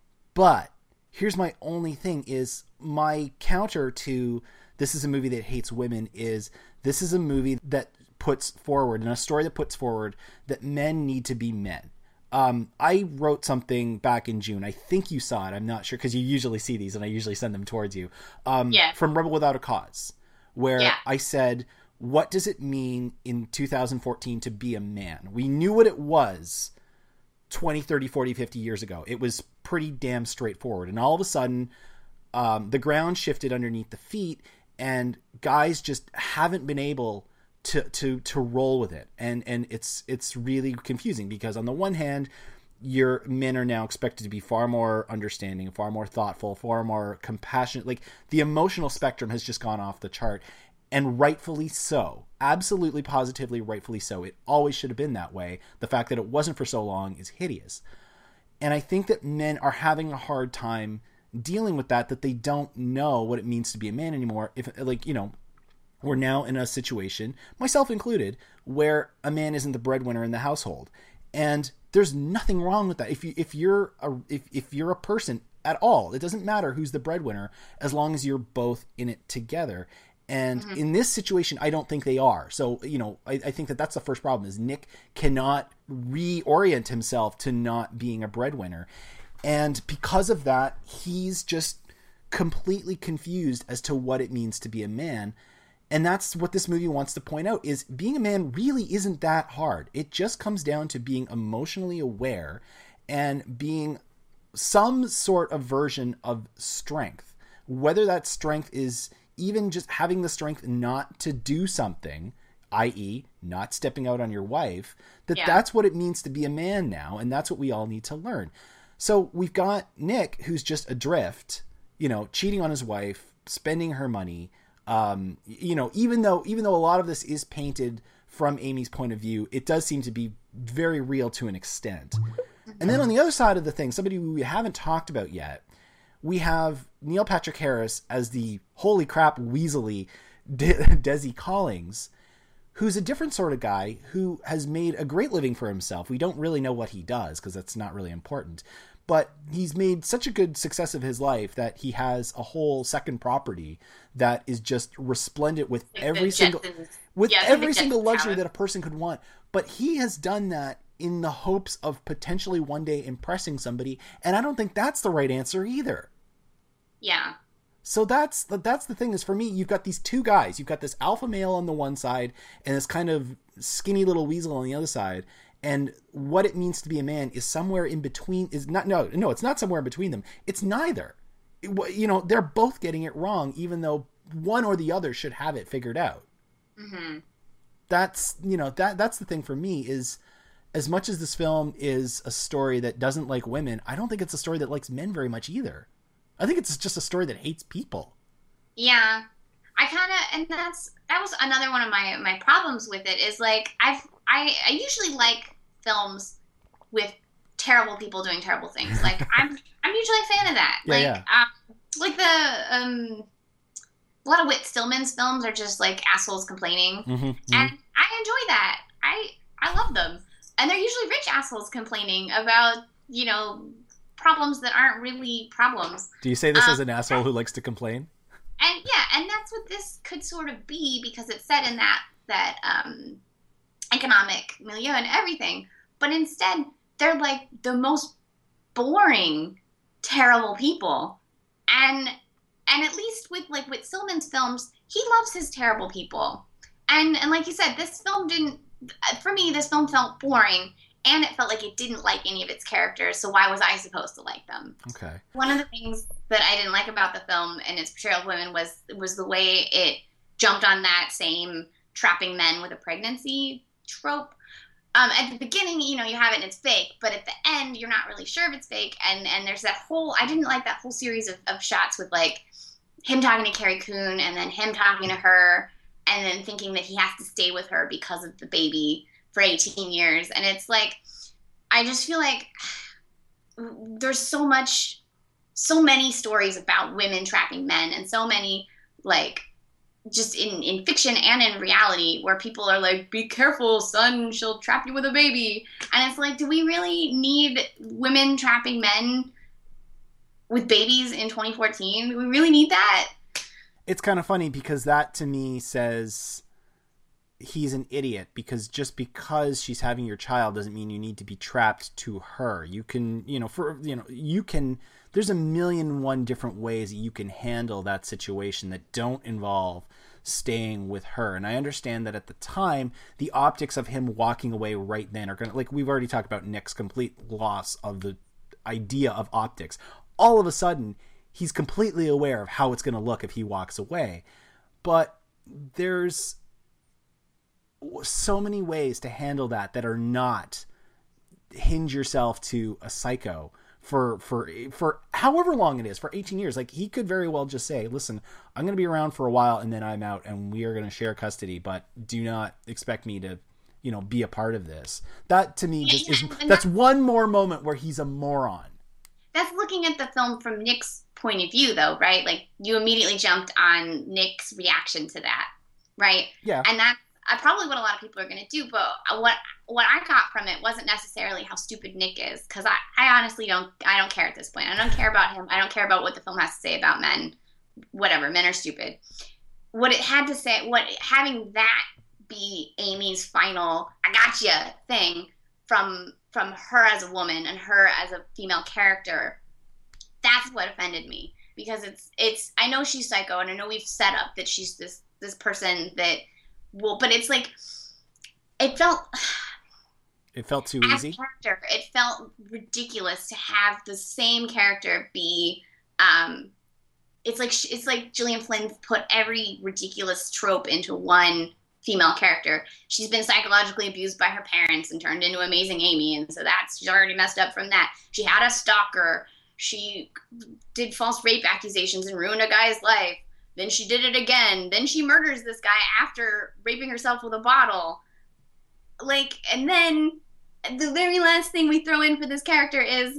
But here's my only thing is my counter to this is a movie that hates women is this is a movie that puts forward, and a story that puts forward that men need to be men. Um, I wrote something back in June. I think you saw it. I'm not sure because you usually see these and I usually send them towards you. Um, yeah. From Rebel Without a Cause, where yeah. I said, what does it mean in two thousand fourteen to be a man? We knew what it was twenty, thirty, forty, fifty years ago. It was pretty damn straightforward. And all of a sudden, um, the ground shifted underneath the feet and guys just haven't been able to, to, to roll with it. And, and it's, it's really confusing because on the one hand, your men are now expected to be far more understanding, far more thoughtful, far more compassionate. Like, the emotional spectrum has just gone off the chart. And rightfully so. Absolutely, positively, rightfully so. It always should have been that way. The fact that it wasn't for so long is hideous. And I think that men are having a hard time dealing with that, that they don't know what it means to be a man anymore. If, like, you know, we're now in a situation, myself included, where a man isn't the breadwinner in the household. And there's nothing wrong with that. If you, if you're a, if, if you're a person at all, it doesn't matter who's the breadwinner as long as you're both in it together. And mm-hmm. in this situation, I don't think they are. So, you know, I, I think that that's the first problem is Nick cannot reorient himself to not being a breadwinner. And because of that, he's just completely confused as to what it means to be a man. And that's what this movie wants to point out is being a man really isn't that hard. It just comes down to being emotionally aware and being some sort of version of strength, whether that strength is even just having the strength not to do something, that is not stepping out on your wife, that yeah. that's what it means to be a man now. And that's what we all need to learn. So we've got Nick, who's just adrift, you know, cheating on his wife, spending her money. Um, you know, even though, even though a lot of this is painted from Amy's point of view, it does seem to be very real to an extent. And then on the other side of the thing, somebody we haven't talked about yet, we have Neil Patrick Harris as the holy crap weaselly De- Desi Collins, who's a different sort of guy who has made a great living for himself. We don't really know what he does because that's not really important, but he's made such a good success of his life that he has a whole second property that is just resplendent with like every single, with yeah, every single luxury that a person could want. But he has done that in the hopes of potentially one day impressing somebody. And I don't think that's the right answer either. Yeah. So that's that's the thing is for me, you've got these two guys. You've got this alpha male on the one side and this kind of skinny little weasel on the other side. And what it means to be a man is somewhere in between. Is not no no. It's not somewhere in between them. It's neither. It, you know, they're both getting it wrong, even though one or the other should have it figured out. Mm-hmm. That's you know that that's the thing for me is. As much as this film is a story that doesn't like women, I don't think it's a story that likes men very much either. I think it's just a story that hates people. Yeah. I kind of, and that's, that was another one of my, my problems with it is like, I've, I, I usually like films with terrible people doing terrible things. Like I'm, I'm usually a fan of that. Yeah, like, yeah. Um, like the, um, a lot of Whit Stillman's films are just like assholes complaining. Mm-hmm, mm-hmm. And I enjoy that. I, I love them. And they're usually rich assholes complaining about, you know, problems that aren't really problems. Do you say this um, as an asshole who likes to complain? And yeah, and that's what this could sort of be because it's set in that that um, economic milieu and everything. But instead, they're like the most boring, terrible people. And and at least with like with Stillman's films, he loves his terrible people. And and like you said, this film didn't. For me, this film felt boring, and it felt like it didn't like any of its characters, so why was I supposed to like them? Okay. One of the things that I didn't like about the film and its portrayal of women was was the way it jumped on that same trapping men with a pregnancy trope. Um, at the beginning, you know, you have it and it's fake, but at the end, you're not really sure if it's fake, and, and there's that whole, I didn't like that whole series of, of shots with, like, him talking to Carrie Coon and then him talking to her, and then thinking that he has to stay with her because of the baby for eighteen years. And it's like, I just feel like there's so much, so many stories about women trapping men, and so many, like, just in, in fiction and in reality, where people are like, be careful, son, she'll trap you with a baby. And it's like, do we really need women trapping men with babies in twenty fourteen? Do we really need that? It's kind of funny because that to me says he's an idiot, because just because she's having your child doesn't mean you need to be trapped to her. You can, you know, for, you know, you can, there's a million and one different ways that you can handle that situation that don't involve staying with her. And I understand that at the time, the optics of him walking away right then are going to, like, we've already talked about Nick's complete loss of the idea of optics. All of a sudden, he's completely aware of how it's going to look if he walks away. But there's so many ways to handle that that are not hinge yourself to a psycho for for for however long it is, for eighteen years. Like, he could very well just say, listen, I'm going to be around for a while and then I'm out and we are going to share custody, but do not expect me to, you know, be a part of this. That to me just is, that's one more moment where he's a moron. That's looking at the film from Nick's point of view, though, right? Like, you immediately jumped on Nick's reaction to that, right? Yeah. And that's uh, probably what a lot of people are going to do. But what what I got from it wasn't necessarily how stupid Nick is, because I, I honestly don't I don't care at this point. I don't care about him. I don't care about what the film has to say about men. Whatever, men are stupid. What it had to say, what having that be Amy's final "I gotcha" thing from from her as a woman and her as a female character, that's what offended me. Because it's it's I know she's psycho, and I know we've set up that she's this this person that will, but it's like, it felt it felt too as easy. Character, it felt ridiculous to have the same character be um it's like it's like Gillian Flynn put every ridiculous trope into one female character. She's been psychologically abused by her parents and turned into Amazing Amy, and so that's, she's already messed up from that. She had a stalker. She did false rape accusations and ruined a guy's life. Then she did it again. Then she murders this guy after raping herself with a bottle. Like, and then the very last thing we throw in for this character is,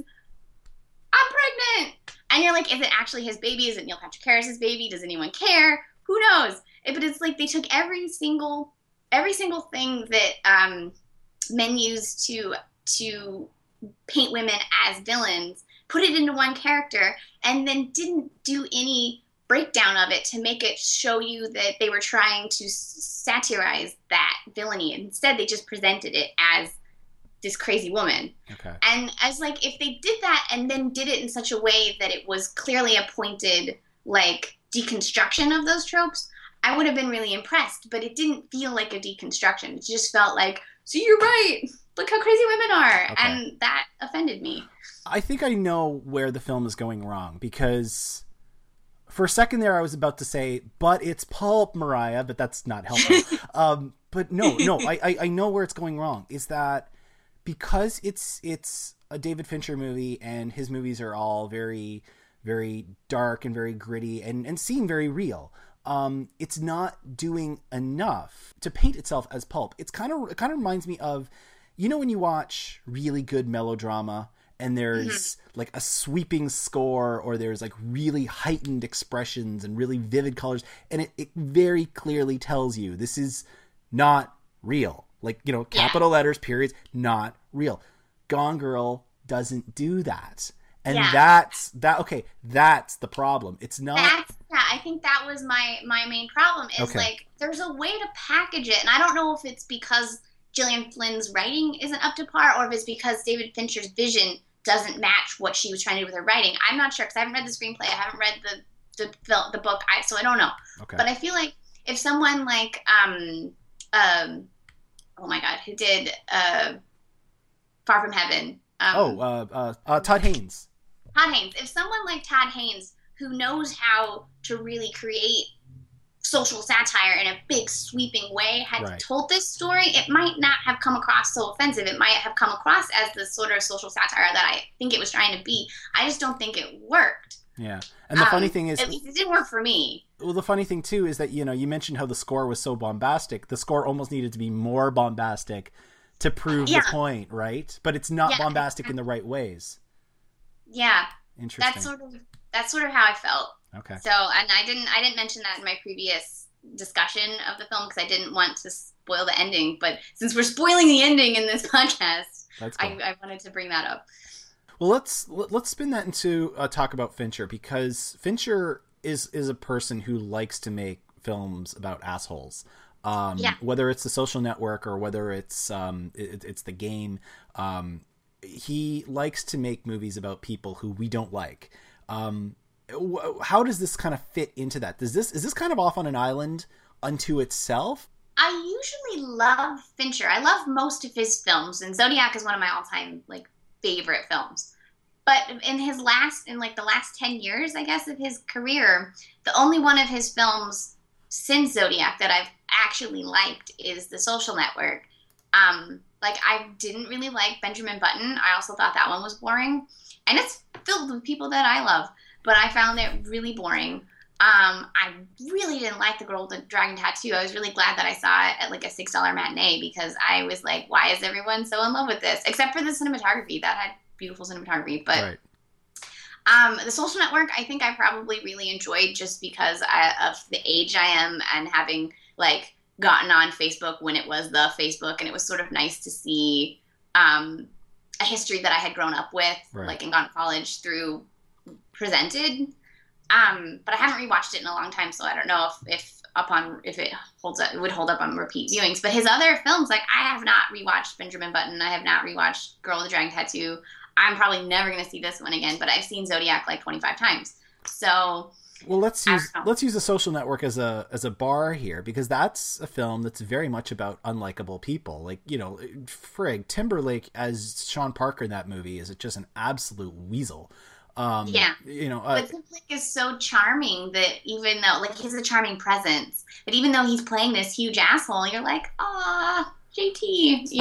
I'm pregnant. And you're like, is it actually his baby? Is it Neil Patrick Harris's baby? Does anyone care? Who knows? But it's like they took every single every single thing that um, men use to to paint women as villains, put it into one character, and then didn't do any breakdown of it to make it show you that they were trying to satirize that villainy. Instead, they just presented it as this crazy woman. Okay. And I was like, if they did that and then did it in such a way that it was clearly a pointed, like, deconstruction of those tropes, I would have been really impressed. But it didn't feel like a deconstruction. It just felt like, so you're right. Look how crazy women are. Okay. And that offended me. I think I know where the film is going wrong, because for a second there I was about to say, but it's pulp, Mariah, but that's not helpful. um, but no, no, I, I, I know where it's going wrong. Is that because it's it's a David Fincher movie, and his movies are all very, very dark and very gritty and, and seem very real. Um, it's not doing enough to paint itself as pulp. It's kind of, it kind of reminds me of, you know, when you watch really good melodrama and there's mm-hmm. like a sweeping score, or there's like really heightened expressions and really vivid colors, and it, it very clearly tells you this is not real. Like, you know, capital yeah. letters, periods, not real. Gone Girl doesn't do that. And yeah. that's that. Okay, that's the problem. It's not. That's, yeah, I think that was my my main problem. Is okay. like, there's a way to package it, and I don't know if it's because Gillian Flynn's writing isn't up to par, or if it's because David Fincher's vision doesn't match what she was trying to do with her writing. I'm not sure, because I haven't read the screenplay. I haven't read the the the, the book, I, so I don't know. Okay. But I feel like if someone like um um oh my god, who did uh Far From Heaven? Um, oh, uh, uh, uh, Todd Haynes. Todd Haynes. If someone like Todd Haynes, who knows how to really create social satire in a big sweeping way, had right. told this story, it might not have come across so offensive. It might have come across as the sort of social satire that I think it was trying to be. I just don't think it worked. Yeah. And the um, funny thing is, at least it didn't work for me. Well, the funny thing too is that, you know, you mentioned how the score was so bombastic. The score almost needed to be more bombastic to prove yeah. the point, right? But it's not yeah. bombastic in the right ways. Yeah. Interesting. That's sort of that's sort of how I felt. Okay. So, and I didn't I didn't mention that in my previous discussion of the film because I didn't want to spoil the ending. But since we're spoiling the ending in this podcast, That's cool. I, I wanted to bring that up. Well, let's let's spin that into uh, talk about Fincher, because Fincher is is a person who likes to make films about assholes. Um, yeah. Whether it's The Social Network or whether it's um, it, it's The Game, um, he likes to make movies about people who we don't like. Um, wh- how does this kind of fit into that? Does this is this kind of off on an island unto itself? I usually love Fincher. I love most of his films, and Zodiac is one of my all-time like favorite films. But in his last, in like the last ten years, I guess, of his career, the only one of his films since Zodiac that I've actually liked is The Social Network. Um, like, I didn't really like Benjamin Button. I also thought that one was boring. And it's filled with people that I love, but I found it really boring. Um, I really didn't like The Girl with the Dragon Tattoo. I was really glad that I saw it at like a six dollar matinee because I was like, why is everyone so in love with this? Except for the cinematography. That had beautiful cinematography. But Right. um, The Social Network, I think I probably really enjoyed just because I, of the age I am and having like gotten on Facebook when it was the Facebook, and it was sort of nice to see um, a history that I had grown up with, Right. like and gone to college through presented. Um, but I haven't rewatched it in a long time, so I don't know if, if upon if it holds up, it would hold up on repeat viewings. But his other films, like I have not rewatched Benjamin Button, I have not rewatched Girl with the Dragon Tattoo. I'm probably never going to see this one again, but I've seen Zodiac like twenty-five times. So well, let's use let's use The Social Network as a as a bar here, because that's a film that's very much about unlikable people. Like, you know, frig, Timberlake as Sean Parker in that movie is just an absolute weasel. Um, yeah, you know, uh, but Timberlake is so charming that even though, like, he has a charming presence, but even though he's playing this huge asshole, you're like, ah, J T, you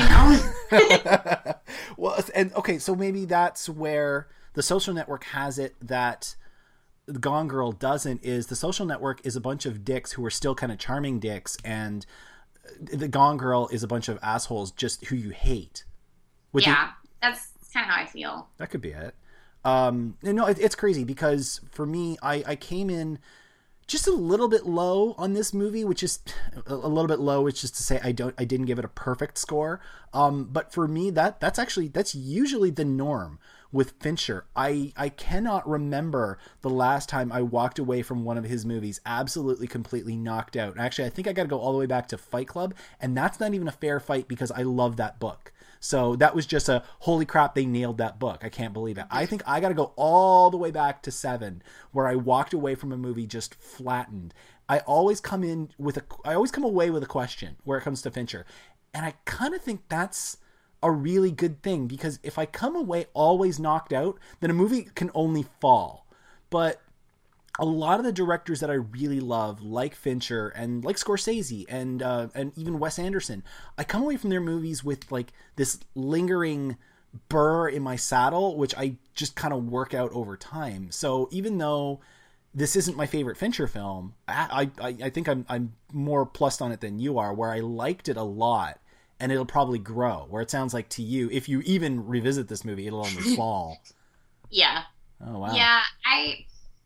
know? Well, and okay, so maybe that's where The Social Network has it that Gone Girl doesn't. Is The Social Network is a bunch of dicks who are still kind of charming dicks, and the Gone Girl is a bunch of assholes just who you hate. With yeah, the, that's kind of how I feel. That could be it. Um, no, it, it's crazy because for me, I, I came in just a little bit low on this movie, which is a, a little bit low, which is to say I don't, I didn't give it a perfect score. Um, but for me, that that's actually, that's usually the norm with Fincher. I, I cannot remember the last time I walked away from one of his movies absolutely completely knocked out. Actually, I think I got to go all the way back to Fight Club, and that's not even a fair fight because I love that book. So that was just a holy crap, they nailed that book. I can't believe it. I think I got to go all the way back to Seven, where I walked away from a movie just flattened. I always come in with a, I always come away with a question where it comes to Fincher. And I kind of think that's a really good thing, because if I come away always knocked out, then a movie can only fall. But a lot of the directors that I really love, like Fincher and like Scorsese and uh, and even Wes Anderson, I come away from their movies with like this lingering burr in my saddle, which I just kind of work out over time. So even though this isn't my favorite Fincher film, I I, I think I'm I'm more plussed on it than you are, where I liked it a lot, and it'll probably grow. Where it sounds like to you, if you even revisit this movie, it'll only fall. Yeah. Oh wow. Yeah, I.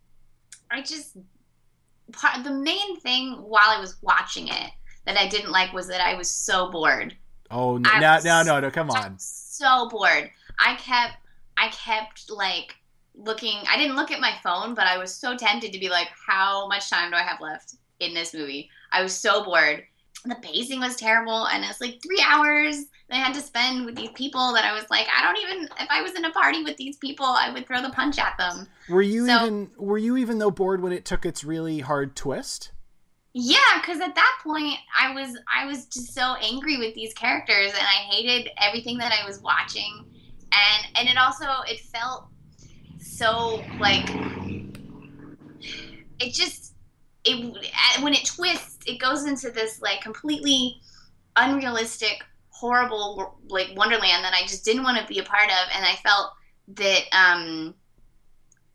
I just, part, the main thing while I was watching it that I didn't like was that I was so bored. Oh, no, no, no, no, no, come on. So bored. I kept, I kept like looking, I didn't look at my phone, but I was so tempted to be like, how much time do I have left in this movie? I was so bored. The pacing was terrible, and it's like three hours that I had to spend with these people that I was like, I don't even, if I was in a party with these people, I would throw the punch at them. Were you so, even, were you even though bored when it took its really hard twist? Yeah, because at that point, I was, I was just so angry with these characters, and I hated everything that I was watching, and, and it also, it felt so, like, it just, it when it twists, it goes into this like completely unrealistic, horrible like wonderland that I just didn't want to be a part of, and I felt that um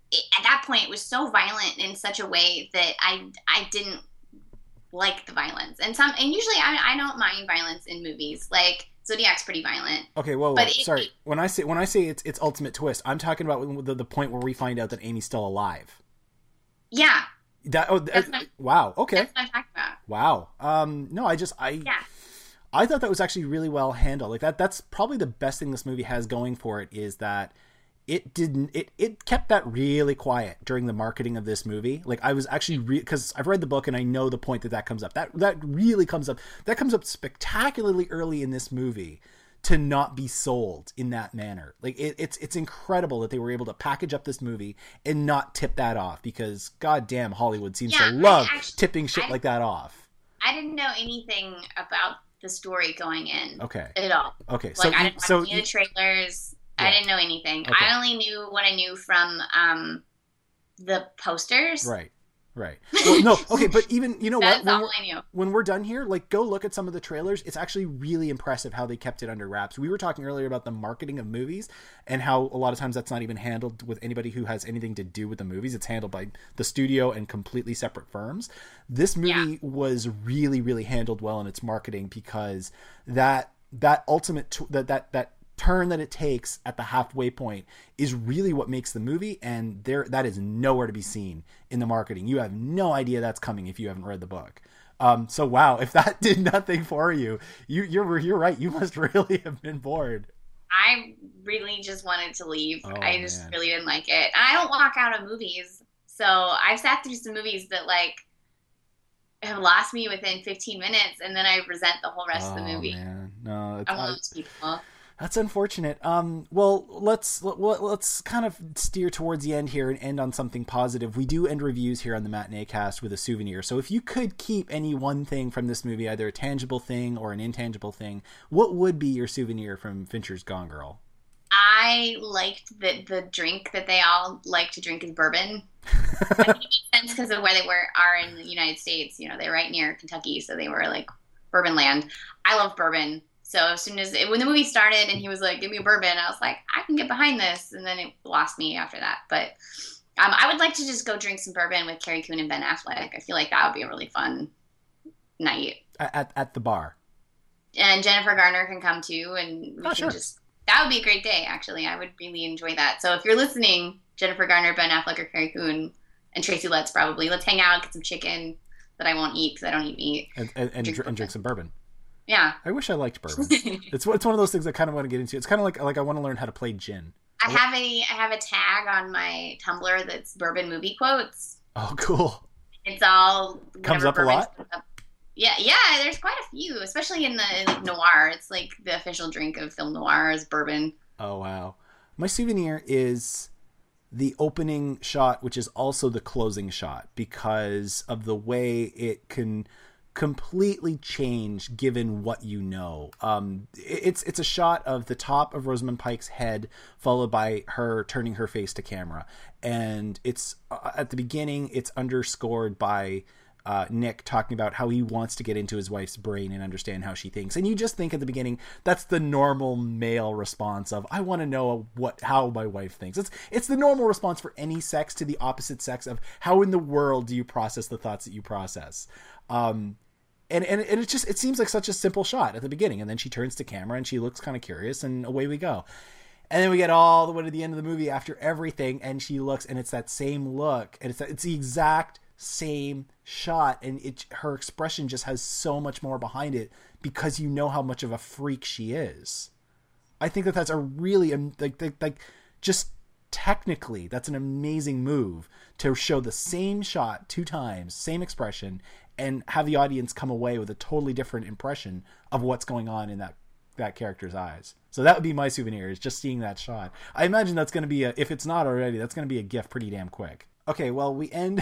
it, at that point, it was so violent in such a way that I I didn't like the violence. And some and usually I I don't mind violence in movies. Like Zodiac's pretty violent. Okay, whoa, whoa. But it, sorry. When I say when I say it's it's ultimate twist, I'm talking about the, the point where we find out that Amy's still alive. Yeah. That oh That's that, what, wow. Okay. That's what I'm talking about. Wow. Um. No, I just I. Yeah. I thought that was actually really well handled. Like that. That's probably the best thing this movie has going for it is that it didn't. It it kept that really quiet during the marketing of this movie. Like I was actually because re- I've read the book and I know the point that that comes up. That that really comes up. That comes up spectacularly early in this movie to not be sold in that manner. Like it, it's it's incredible that they were able to package up this movie and not tip that off because goddamn Hollywood seems yeah, to love actually, tipping shit I, like that off. I didn't know anything about the story going in. Okay. At all. Okay. Like So I didn't so watch any of the trailers. Yeah. I didn't know anything. Okay. I only knew what I knew from um the posters. right. Right. Well, no, okay, but even you know That's what? When all we're, I knew. when we're done here, like go look at some of the trailers. It's actually really impressive how they kept it under wraps. We were talking earlier about the marketing of movies and how a lot of times that's not even handled with anybody who has anything to do with the movies. It's handled by the studio and completely separate firms. This movie Yeah. was really, really handled well in its marketing because that that ultimate t- that that that turn that it takes at the halfway point is really what makes the movie, and there that is nowhere to be seen in the marketing. You have no idea that's coming if you haven't read the book. Um, so wow, if that did nothing for you, you you're you're right. You must really have been bored. I really just wanted to leave. Oh, I just man. really didn't like it. I don't walk out of movies, so I've sat through some movies that like have lost me within fifteen minutes, and then I resent the whole rest Oh of the movie. man, no, it's, I'm one I- of those people. That's unfortunate. Um, well, let's let, let's kind of steer towards the end here and end on something positive. We do end reviews here on the Matinee Cast with a souvenir. So if you could keep any one thing from this movie, either a tangible thing or an intangible thing, what would be your souvenir from Fincher's Gone Girl? I liked that the drink that they all like to drink is bourbon. I think it makes sense because of where they were are in the United States. You know, they're right near Kentucky, so they were like bourbon land. I love bourbon. So as soon as it, when the movie started and he was like, "Give me a bourbon," I was like, "I can get behind this." And then it lost me after that. But um, I would like to just go drink some bourbon with Carrie Coon and Ben Affleck. I feel like that would be a really fun night. At at the bar. And Jennifer Garner can come too, and we Oh, can sure. just that would be a great day. Actually, I would really enjoy that. So if you're listening, Jennifer Garner, Ben Affleck, or Carrie Coon, and Tracy Letts, probably let's hang out, get some chicken that I won't eat because I don't eat meat. And and, and, Drink dr- and drink some bourbon. Yeah. I wish I liked bourbon. it's it's one of those things I kind of want to get into. It's kind of like like I want to learn how to play gin. I have a I have a tag on my Tumblr that's bourbon movie quotes. Oh, cool. It's all Comes whenever up a bourbon lot? comes up. Yeah, yeah. There's quite a few, especially in the in like noir. It's like the official drink of film noir is bourbon. Oh, wow. My souvenir is the opening shot, which is also the closing shot, because of the way it can completely change given what you know. Um, it's it's a shot of the top of Rosamund Pike's head, followed by her turning her face to camera. And it's uh, at the beginning, it's underscored by Uh, Nick talking about how he wants to get into his wife's brain and understand how she thinks. And you just think at the beginning, that's the normal male response of, I want to know what, how my wife thinks. It's, it's the normal response for any sex to the opposite sex of how in the world do you process the thoughts that you process? Um, and, and, and it just, it seems like such a simple shot at the beginning. And then she turns to camera and she looks kind of curious and away we go. And then we get all the way to the end of the movie after everything. And she looks and it's that same look. And it's, it's the exact same shot, and it her expression just has so much more behind it because you know how much of a freak she is. I think that that's a really like like, like just technically that's an amazing move to show the same shot two times, same expression, and have the audience come away with a totally different impression of what's going on in that that character's eyes. So that would be my souvenir, is just seeing that shot. I imagine that's going to be a, if it's not already, that's going to be a gift pretty damn quick. Okay, well, we end.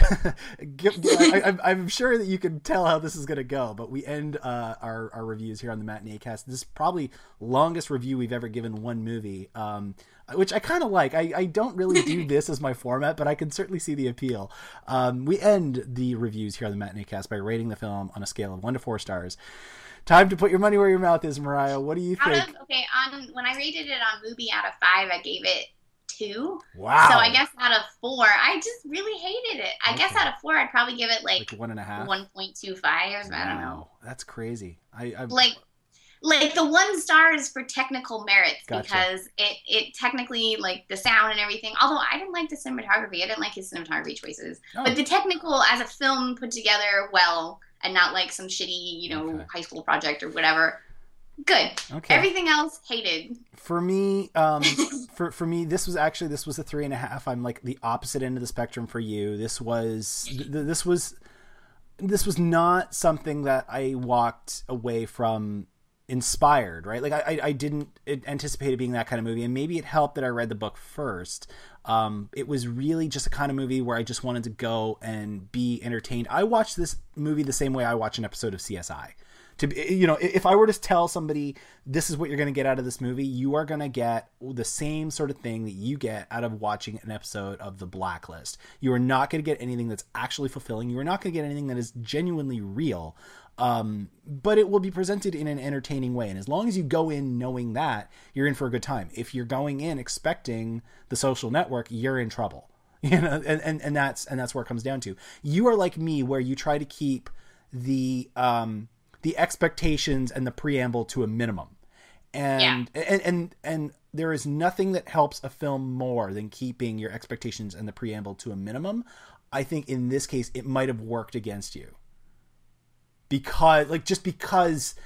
I, I, I'm sure that you can tell how this is going to go, but we end uh, our our reviews here on the Matinee Cast. This is probably longest review we've ever given one movie, um, which I kind of like. I, I don't really do this as my format, but I can certainly see the appeal. Um, we end the reviews here on the Matinee Cast by rating the film on a scale of one to four stars. Time to put your money where your mouth is, Mariah. What do you Out think? of, okay, on when I rated it on Mubi out of five, I gave it two. Wow. So I guess out of four, I just really hated it. I Okay. guess out of four, I'd probably give it like, Like one and a half? one point two five. Wow. I don't know. That's crazy. I, I Like, like the one star is for technical merits Gotcha. because it, it technically, like the sound and everything, although I didn't like the cinematography. I didn't like his cinematography choices. Oh. But the technical as a film put together well and not like some shitty, you know, Okay. high school project or whatever. Good. Okay. Everything else, hated. For me, um, for for me, this was actually this was a three and a half. I'm like the opposite end of the spectrum for you. This was th- this was this was not something that I walked away from inspired, right? Like I I, I didn't anticipate it being that kind of movie, and maybe it helped that I read the book first. Um, it was really just a kind of movie where I just wanted to go and be entertained. I watched this movie the same way I watch an episode of C S I. To be, you know, if I were to tell somebody this is what you're going to get out of this movie, you are going to get the same sort of thing that you get out of watching an episode of The Blacklist. You are not going to get anything that's actually fulfilling. You are not going to get anything that is genuinely real. Um, but it will be presented in an entertaining way. And as long as you go in knowing that, you're in for a good time. If you're going in expecting The Social Network, you're in trouble. You know, and, and, and that's and that's where it comes down to. You are like me, where you try to keep the um the expectations and the preamble to a minimum. And, yeah. and, and, and there is nothing that helps a film more than keeping your expectations and the preamble to a minimum. I think in this case, it might have worked against you because like, just because,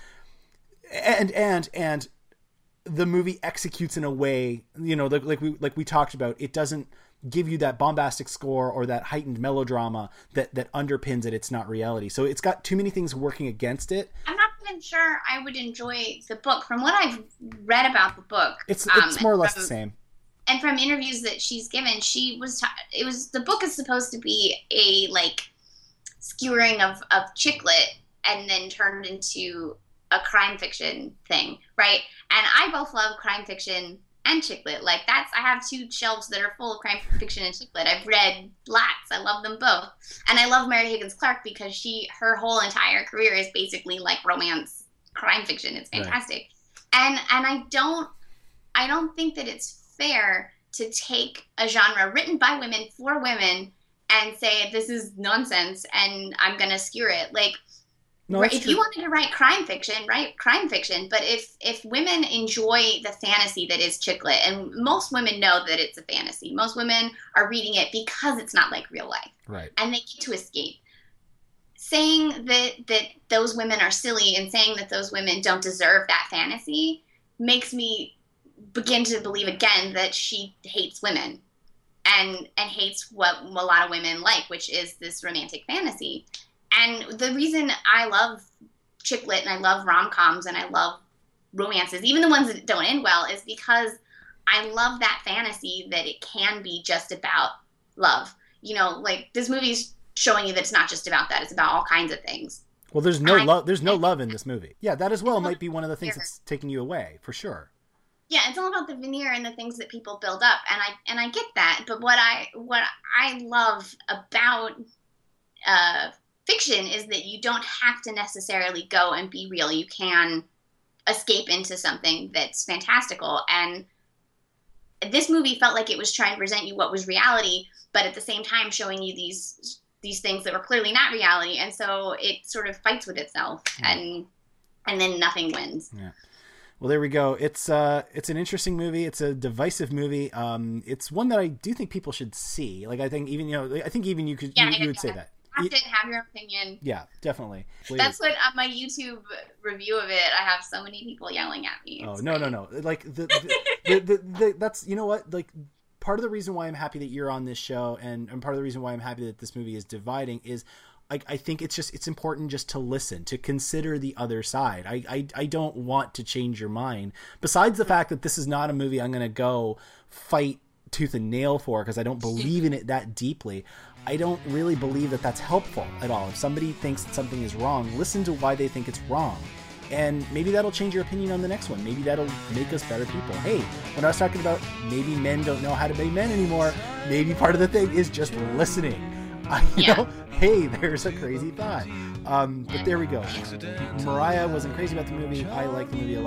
and, and, and the movie executes in a way, you know, like, like we, like we talked about, it doesn't give you that bombastic score or that heightened melodrama that, that underpins it. It's not reality. So it's got too many things working against it. I'm not even sure I would enjoy the book. From what I've read about the book, it's um, it's more or less from, the same. And from interviews that she's given, she was, ta- it was, the book is supposed to be a like skewering of, of chick lit and then turned into a crime fiction thing. Right. And I both love crime fiction and chick lit. Like that's, I have two shelves that are full of crime fiction and chick lit. I've read lots. I love them both. And I love Mary Higgins Clark because she, her whole entire career is basically like romance crime fiction. It's fantastic. Right. And, and I don't, I don't think that it's fair to take a genre written by women for women and say, this is nonsense and I'm going to skewer it. Like, No, if true. You wanted to write crime fiction, write crime fiction. But if if women enjoy the fantasy that is chick lit, and most women know that it's a fantasy, most women are reading it because it's not like real life, right? And they get to escape. Saying that that those women are silly and saying that those women don't deserve that fantasy makes me begin to believe again that she hates women and and hates what a lot of women like, which is this romantic fantasy. And the reason I love chick lit and I love rom-coms and I love romances, even the ones that don't end well, is because I love that fantasy that it can be just about love. You know, like this movie's showing you that it's not just about that. It's about all kinds of things. Well, there's no love. There's no love in this movie. Yeah, that as well might be one of the things that's taking you away, for sure. Yeah, it's all about the veneer and the things that people build up, and I and I get that. But what I what I love about uh, fiction is that you don't have to necessarily go and be real. You can escape into something that's fantastical. And this movie felt like it was trying to present you what was reality, but at the same time showing you these these things that were clearly not reality. And so it sort of fights with itself, yeah. and and then nothing wins. Yeah. Well, there we go. It's uh, it's an interesting movie. It's a divisive movie. Um, it's one that I do think people should see. Like, I think even, you know, I think even you could, yeah, you, you would yeah. say that. Have to have your opinion. Yeah, definitely. Please. That's what on my YouTube review of it, I have so many people yelling at me. It's oh, great. no, no, no. Like the, the, the, the, the, that's, you know what? Like part of the reason why I'm happy that you're on this show and, and part of the reason why I'm happy that this movie is dividing is I, I think it's just, it's important just to listen, to consider the other side. I, I, I don't want to change your mind. Besides the fact that this is not a movie I'm going to go fight tooth and nail for because I don't believe in it that deeply. I don't really believe that that's helpful at all. If somebody thinks that something is wrong, listen to why they think it's wrong. And maybe that'll change your opinion on the next one. Maybe that'll make us better people. Hey, when I was talking about maybe men don't know how to be men anymore, maybe part of the thing is just listening. I, you yeah. know, hey, there's a crazy thought. Um, but there we go. Mariah wasn't crazy about the movie. I like the movie a lot.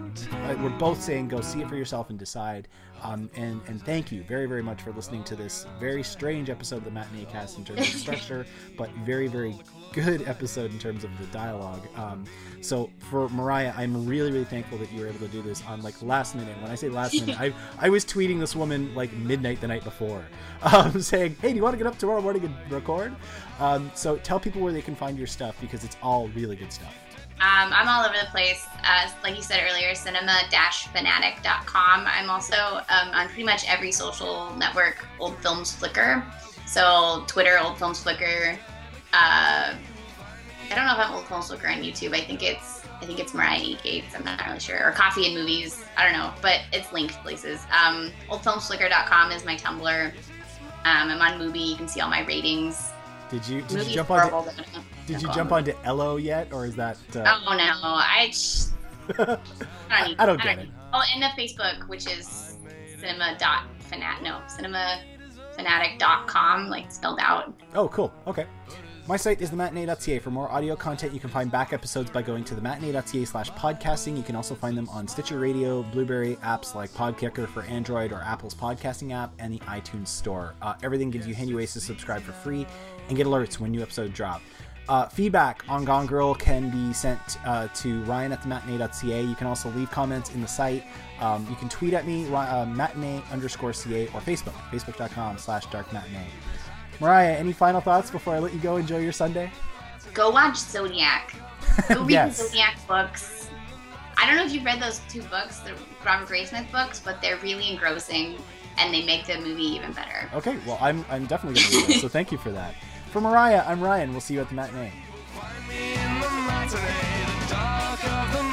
Uh, we're both saying go see it for yourself and decide. Um, and, and thank you very, very much for listening to this very strange episode of the Matinee Cast in terms of structure, but very, very good episode in terms of the dialogue. Um, so for Mariah, I'm really, really thankful that you were able to do this on like last minute. When I say last minute, I I was tweeting this woman like midnight the night before, um, saying, hey, do you want to get up tomorrow morning and record? Um, so tell people where they can find your stuff, because it's all really good stuff. Um, I'm all over the place. Uh, like you said earlier, cinema dash fanatic dot com. I'm also um, on pretty much every social network, Old Films Flickr. So Twitter, Old Films Flickr. Uh, I don't know if I'm Old Films Flickr on YouTube. I think it's I think it's Mariah E. Gates. I'm not really sure. Or Coffee and Movies. I don't know, but it's linked places. Um, old films flickr dot com is my Tumblr. Um, I'm on Mubi. You can see all my ratings. Did you did Movie's you jump horrible, onto but- Did you Go jump on. onto Ello yet, or is that? Uh... Oh no, I. Just, I don't, need, I don't get need- it. Oh, and the Facebook, which is cinema dot fanat no cinema fanatic dot com, like spelled out. Oh, cool. Okay. My site is the matinee dot c a. For more audio content, you can find back episodes by going to the matinee dot c a slash podcasting. You can also find them on Stitcher Radio, Blueberry, apps like Podkicker for Android, or Apple's podcasting app, and the iTunes Store. Uh, everything gives you handy ways to subscribe for free and get alerts when new episodes drop. Uh, feedback on Gone Girl can be sent uh, to Ryan at the matinee dot c a. You can also leave comments in the site. Um, you can tweet at me, uh, matinee underscore ca, or Facebook, facebook dot com slash dark matinee. Mariah, any final thoughts before I let you go enjoy your Sunday? Go watch Zodiac. Go read Yes. the Zodiac books. I don't know if you've read those two books, the Robert Graysmith books, but they're really engrossing, and they make the movie even better. Okay, well, I'm, I'm definitely going to do that, so thank you for that. For Mariah, I'm Ryan. We'll see you at the matinee. Find me in the matinee, the dark of the